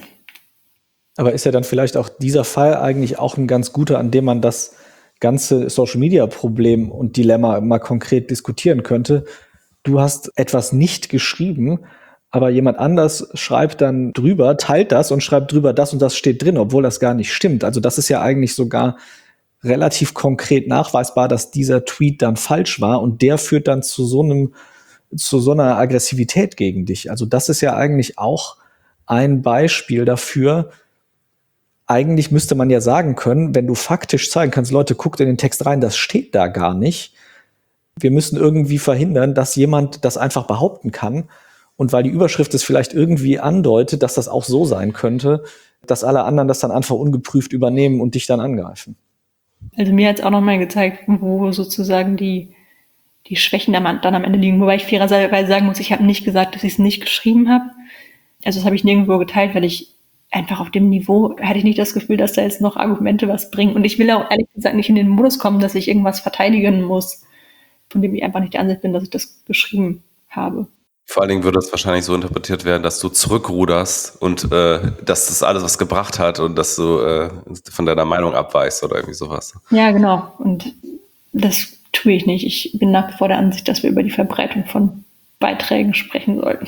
S1: Aber ist ja dann vielleicht auch dieser Fall eigentlich auch ein ganz guter, an dem man das ganze Social-Media-Problem und Dilemma mal konkret diskutieren könnte. Du hast etwas nicht geschrieben, aber jemand anders schreibt dann drüber, teilt das und schreibt drüber, das und das steht drin, obwohl das gar nicht stimmt. Also das ist ja eigentlich sogar relativ konkret nachweisbar, dass dieser Tweet dann falsch war und der führt dann zu so einem, zu so einer Aggressivität gegen dich. Also das ist ja eigentlich auch ein Beispiel dafür. Eigentlich müsste man ja sagen können, wenn du faktisch zeigen kannst, Leute, guckt in den Text rein, das steht da gar nicht. Wir müssen irgendwie verhindern, dass jemand das einfach behaupten kann. Und weil die Überschrift es vielleicht irgendwie andeutet, dass das auch so sein könnte, dass alle anderen das dann einfach ungeprüft übernehmen und dich dann angreifen.
S3: Also mir hat es auch nochmal gezeigt, wo sozusagen die, die Schwächen dann am Ende liegen. Wobei ich fairerweise sagen muss, ich habe nicht gesagt, dass ich es nicht geschrieben habe. Also das habe ich nirgendwo geteilt, weil ich einfach auf dem Niveau hatte ich nicht das Gefühl, dass da jetzt noch Argumente was bringen. Und ich will auch ehrlich gesagt nicht in den Modus kommen, dass ich irgendwas verteidigen muss, von dem ich einfach nicht der Ansicht bin, dass ich das geschrieben habe.
S2: Vor allen Dingen würde das wahrscheinlich so interpretiert werden, dass du zurückruderst und äh, dass das alles was gebracht hat und dass du äh, von deiner Meinung abweichst oder irgendwie sowas.
S3: Ja, genau. Und das tue ich nicht. Ich bin nach wie vor der Ansicht, dass wir über die Verbreitung von Beiträgen sprechen sollten.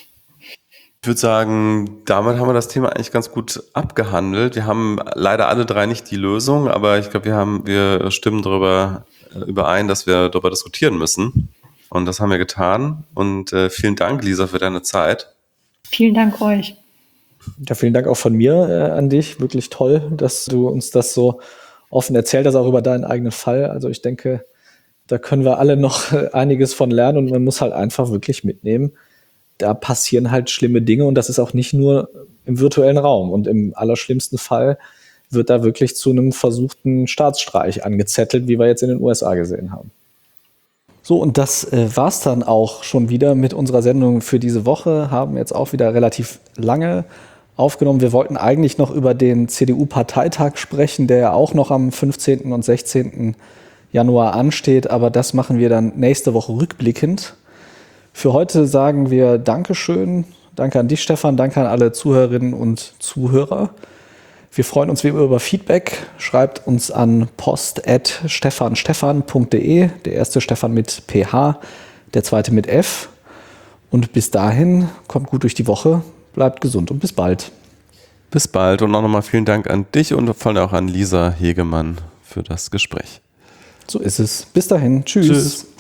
S2: Ich würde sagen, damit haben wir das Thema eigentlich ganz gut abgehandelt. Wir haben leider alle drei nicht die Lösung, aber ich glaube, wir haben, wir stimmen darüber überein, dass wir darüber diskutieren müssen. Und das haben wir getan. Und äh, vielen Dank, Lisa, für deine Zeit.
S3: Vielen Dank euch.
S1: Ja, vielen Dank auch von mir äh, an dich. Wirklich toll, dass du uns das so offen erzählt hast, auch über deinen eigenen Fall. Also ich denke, da können wir alle noch einiges von lernen und man muss halt einfach wirklich mitnehmen. Da passieren halt schlimme Dinge und das ist auch nicht nur im virtuellen Raum. Und im allerschlimmsten Fall wird da wirklich zu einem versuchten Staatsstreich angezettelt, wie wir jetzt in den U S A gesehen haben. So, und das äh, war's dann auch schon wieder mit unserer Sendung für diese Woche. Haben jetzt auch wieder relativ lange aufgenommen. Wir wollten eigentlich noch über den C D U-Parteitag sprechen, der ja auch noch am fünfzehnten und sechzehnten Januar ansteht, aber das machen wir dann nächste Woche rückblickend. Für heute sagen wir Dankeschön. Danke an dich, Stefan. Danke an alle Zuhörerinnen und Zuhörer. Wir freuen uns wie immer über Feedback. Schreibt uns an post at stefanstefan punkt de. Der erste Stefan mit P H, der zweite mit F. Und bis dahin, kommt gut durch die Woche, bleibt gesund und bis bald.
S2: Bis bald und auch nochmal vielen Dank an dich und vor allem auch an Lisa Hegemann für das Gespräch.
S1: So ist es. Bis dahin. Tschüss. Tschüss.